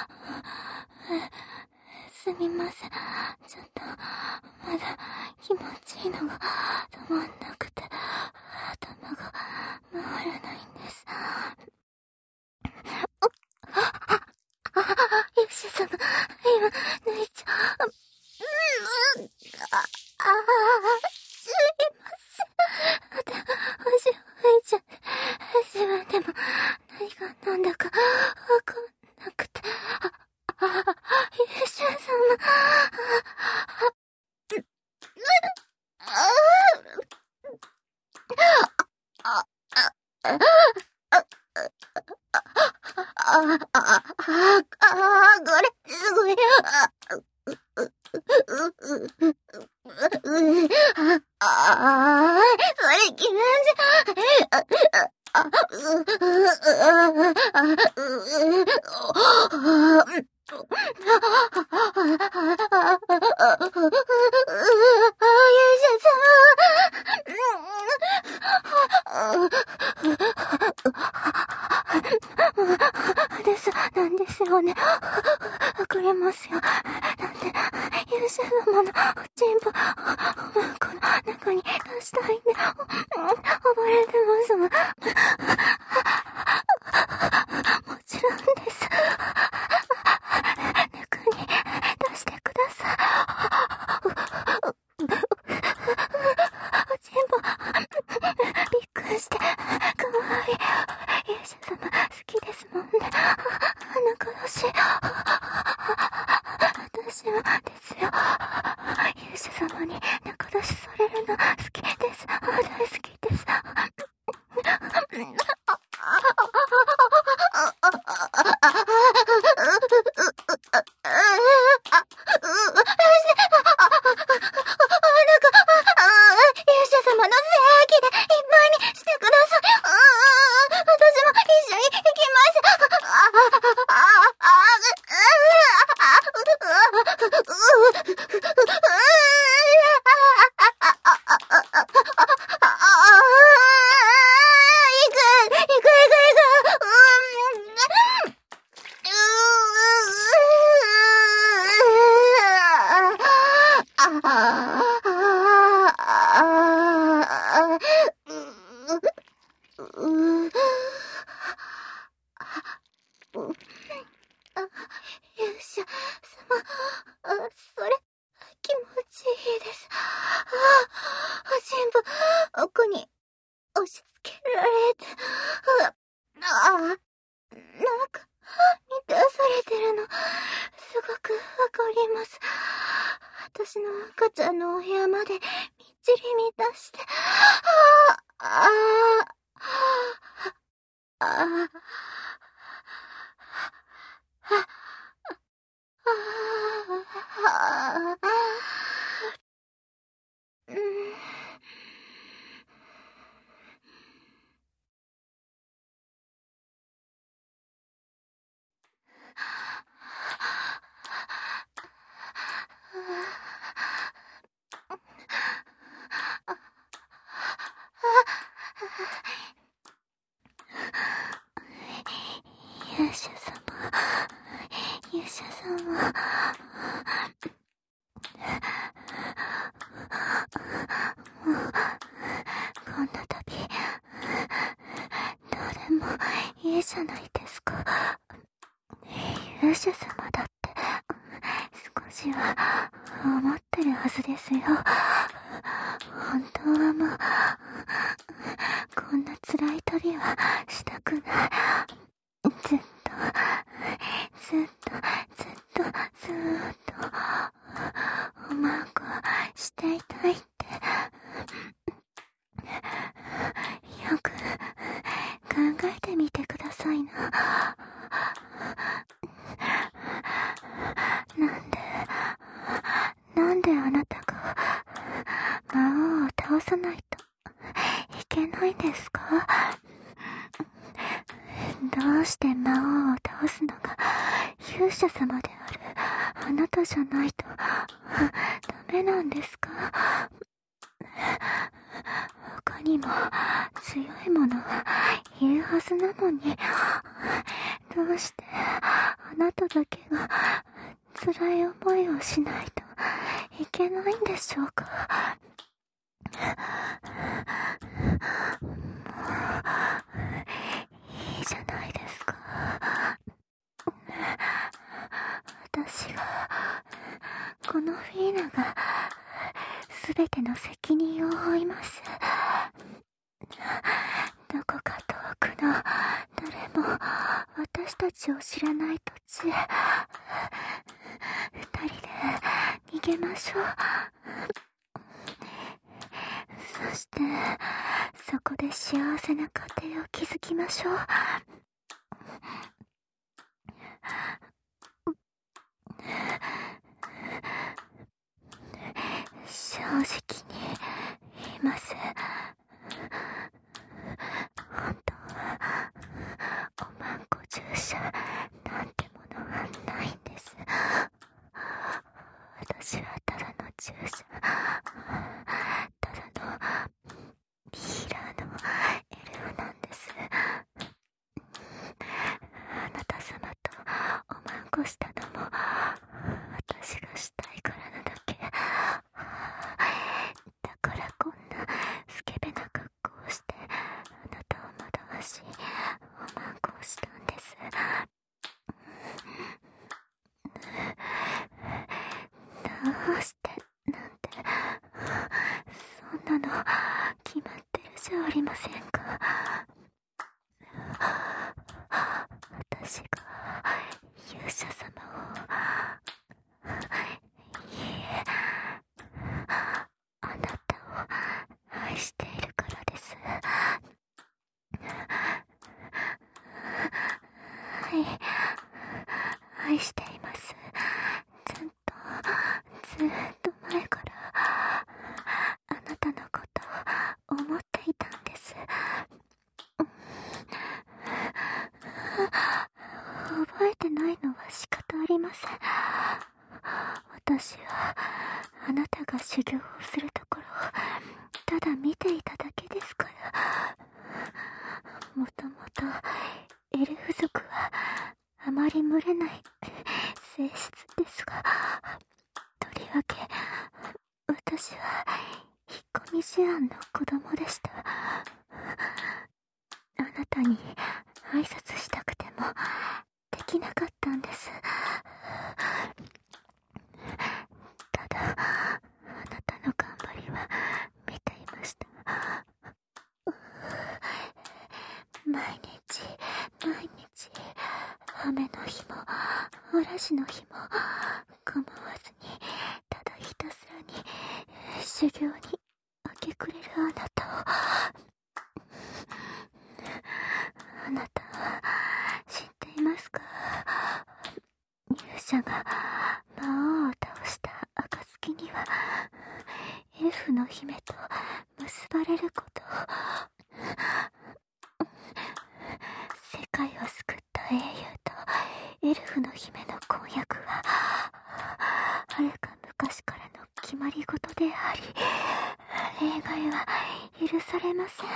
すみません。ちょっと、まだ気持ちいいのが止まんなくて、頭が回らないんです。勇者様、今、抜いちゃう。うん、あ、あ、すいません。で、足を拭いちゃって、自分でも何が何だかわかんなくて、あ、あ、勇者様、あ、あ、あ、あ、あ、あ、あ、あ、これ、すごい、あ、う、う、う、う、う、あ、あ、それ気分じゃ、あ、あ、う、う、あ、う、あ、です、なんですよね。わかりますよ。なんで、勇者様のおちんぽ、この中に出したいんで、暴れてますもん。もちろんです。中に出してください。おちんぽ、びっくりして、かわいい。勇者様好きですもんね。鼻殺し。私はですよ。勇者様に仲出しされるの好きです。大好きです。勇者様、勇者様。もう、こんな旅、どうでもいいじゃないですか。勇者様だって、少しは思ってるはずですよ。本当はもう、こんな辛い旅はしたくない。ずっと、ずっと、ずっと、ずーっと、おまんこしていたいって、よく考えてみてくだささいな。なんで、なんであなたが魔王を倒さないといけないんですか？どうして魔王を倒すのが勇者様であるあなたじゃないとダメなんですか？他にも強い者がいるはずなのに、どうしてあなただけが辛い思いをしないといけないんでしょうか？もういいじゃないですか。私が、このフィーナがすべての責任を負います。どこか遠くの誰も私たちを知らない土地へ二人で逃げましょう。そしてそこで幸せな家庭を築きましょう。正直に言います。本当はおまんこ従者なんてものはないんです。私はただの従者、ただのヒーラーのエルフなんです。あなた様とおまんこしたのも私がしたいからなだけ。だからこんなスケベな格好をしてあなたを惑わしおまんこをしたんです。どうしてなんて、そんなの決まってるじゃありませんか。私が勇者様を、いいえ、あなたを愛しているからです。はい、愛しています。ずっと、ずっと前からあなたのことを思っていたんです。覚えてないのは仕方ありません。私はあなたが修行をするところをただ見ていただけですから。もともとエルフ族はあまり群れない性質ですが、とりわけ私は引っ込み思案の子供でした。あなたに挨拶したくてもできなかったんです。ただあなたの頑張りは見ていました。毎日毎日雨の日も嵐の日も構わずにただひたすらに修行に明け暮れるあなたを。あなたは知っていますか？勇者が魔王を倒した暁にはエルフの姫と結ばれることを。世界を救った英雄とエルフの姫の婚約ははるか昔からの決まり事であり、例外は許されません。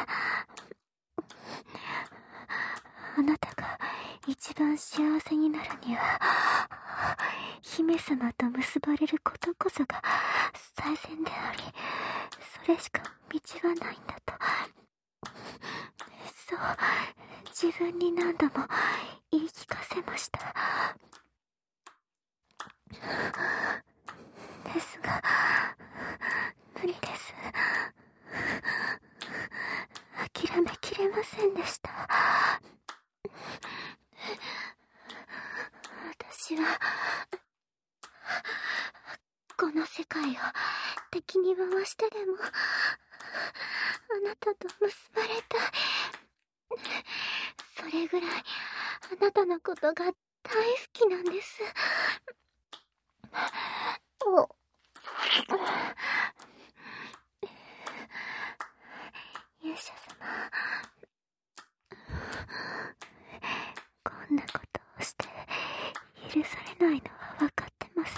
あなたが一番幸せになるには姫様と結ばれることこそが最善であり、それしか道はないんだと、そう自分に何度も言い聞かせました。ですが無理です。諦めきれませんでした。私はこの世界を敵に回してでもあなたと結ばれたい。それぐぐらいあなたのことが大好きなんです。お勇者様、こんなことをして許されないのは分かってます。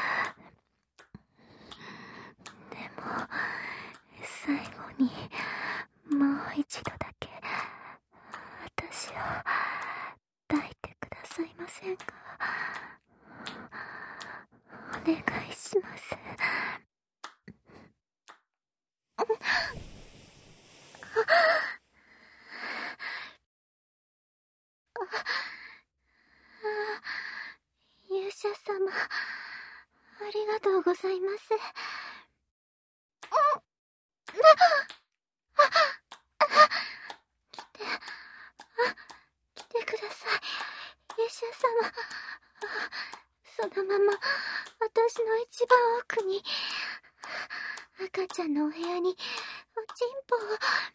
でも最後にもう一度だけ私を抱いてくださいませんか？お願いします。勇者様、ありがとうございます。来て、来てください、勇者様。そのまま私の一番奥に、赤ちゃんのお部屋におちんぽを。うん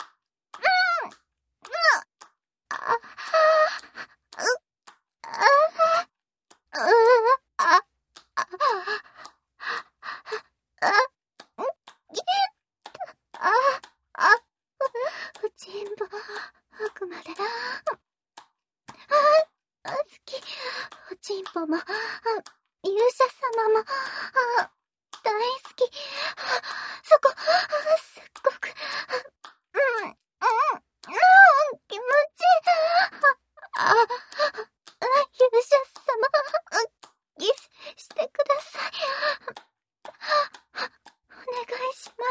ああああああおちんぽ奥まで。あ好き。おちんぽも勇者様も大好き。そこすっごくうんうんうん気持ちいい。ああ勇者様キスしてください。お願いします。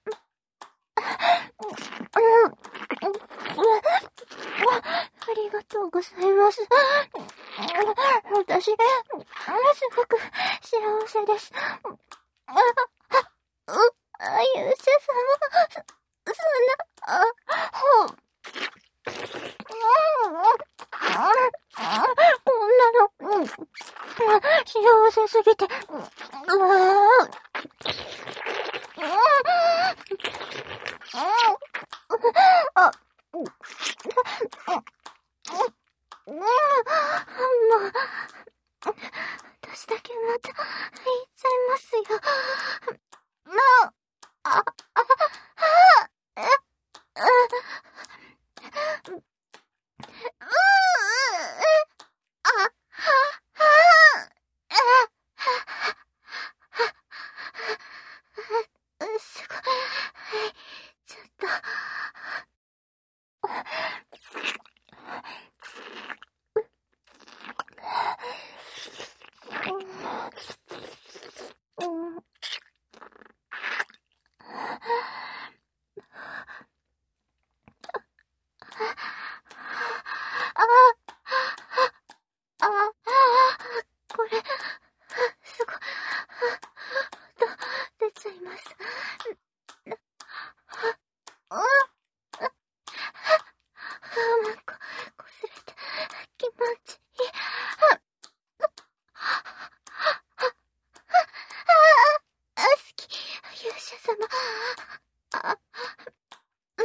ありがとうございます。私、すごく幸せです。あ、う、勇者様、そんな、あ、ほう。こんなの、幸せすぎて、うわあ、もう、私だけまた、言っちゃいますよ。もう、あ、あ、あ、え、あ、う、う、あ、すごい、ちょっと、ああ、これ、すごい、と、出ちゃいます。あ、あ、なんか、こすれて、気持ちいい。あ、好き、勇者様。あ、うん、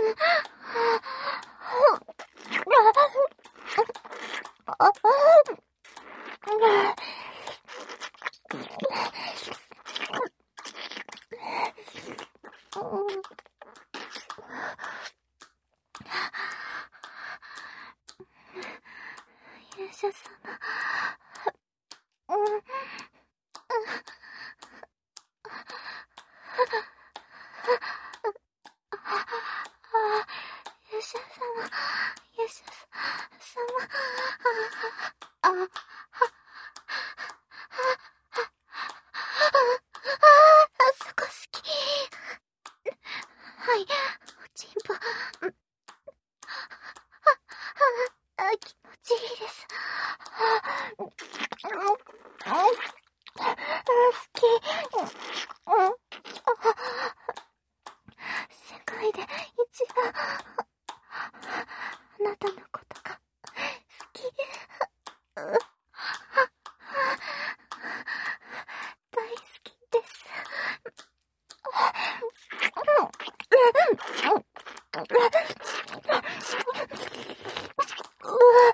あ、あ、勇者様。うん、勇者様、勇者様、あ、あ、そこ好き。はい、おちんぽ。あ、気持ちいいです。好き。世界で一番あなたのことが好き。大好きです。うわ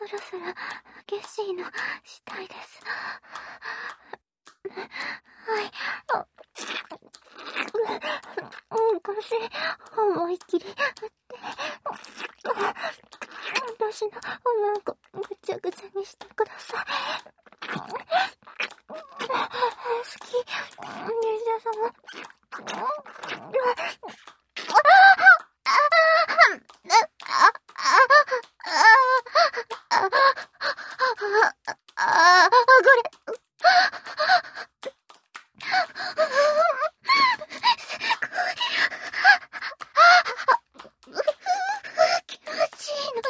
ろそろ激しいのしたいです。はい。あ、腰、思いっきり、私のおまんこ、ぐちゃぐちゃにしてください。好き、忍者様。ああ、これ。気持ちいいの。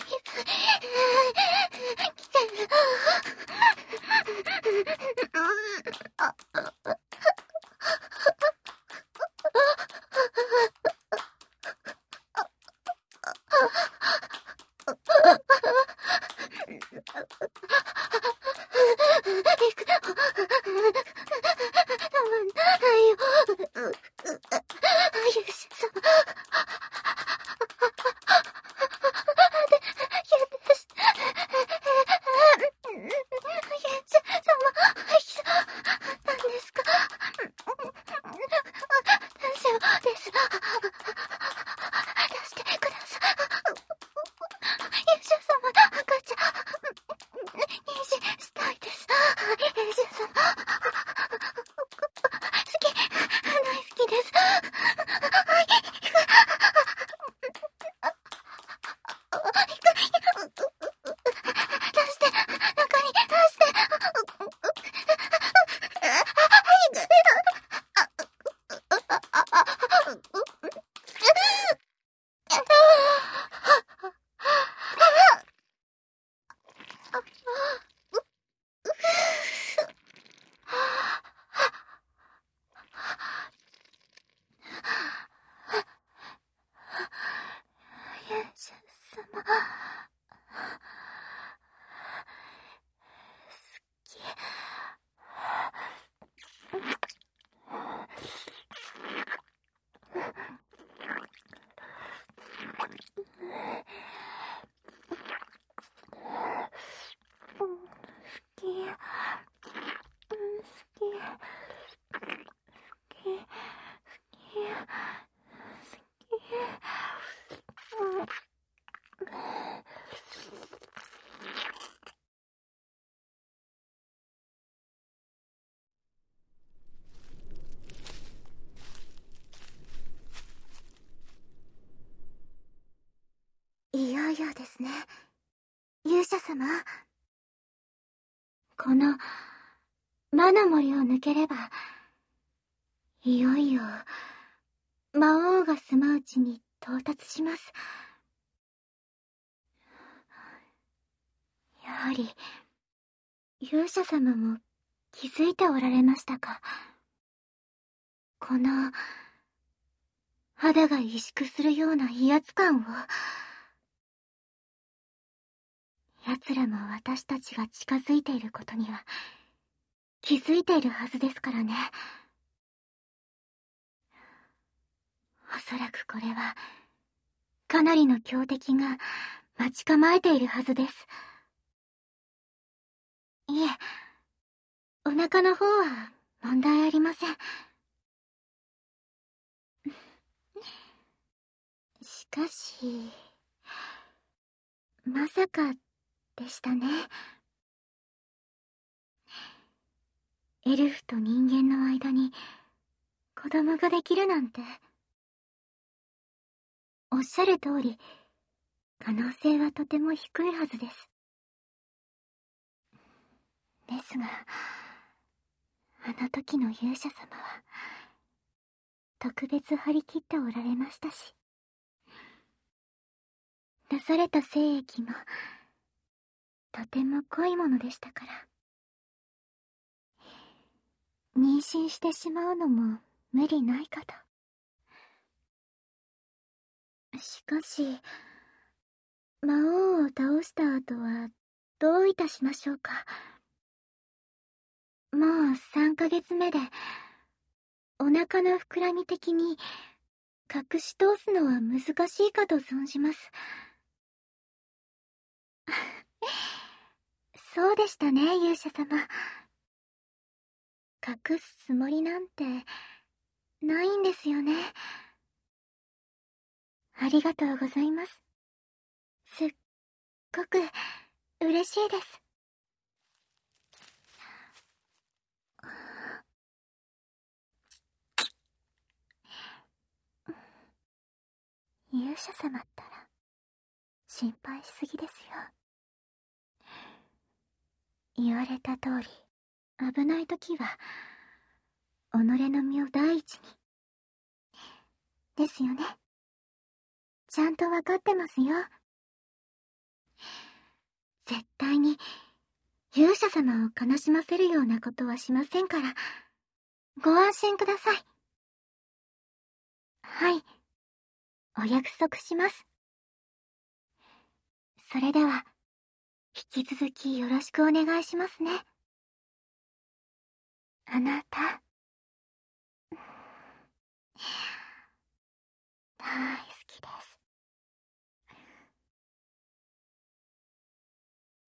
いよいよですね、勇者様。この魔の森を抜ければ、いよいよ魔王が住まう地に到達します。やはり勇者様も気づいておられましたか。この肌が萎縮するような威圧感を。奴らも私たちが近づいていることには気づいているはずですからね。おそらくこれはかなりの強敵が待ち構えているはずです。いえ、お腹の方は問題ありません。しかし、まさかでしたね。エルフと人間の間に子供ができるなんて。おっしゃる通り、可能性はとても低いはずです。ですが、あの時の勇者様は特別張り切っておられましたし、出された精液もとても濃いものでしたから、妊娠してしまうのも無理ないかと。しかし、魔王を倒した後はどういたしましょうか。もうさんかげつめで、お腹の膨らみ的に隠し通すのは難しいかと存じます。 そうでしたね、勇者様。隠すつもりなんてないんですよね。ありがとうございます。すっごく嬉しいです。勇者様ったら心配しすぎですよ。言われた通り、危ない時は己の身を第一にですよね。ちゃんとわかってますよ。絶対に勇者様を悲しませるようなことはしませんから、ご安心ください。はい、お約束します。それでは、引き続きよろしくお願いしますね。あなた、大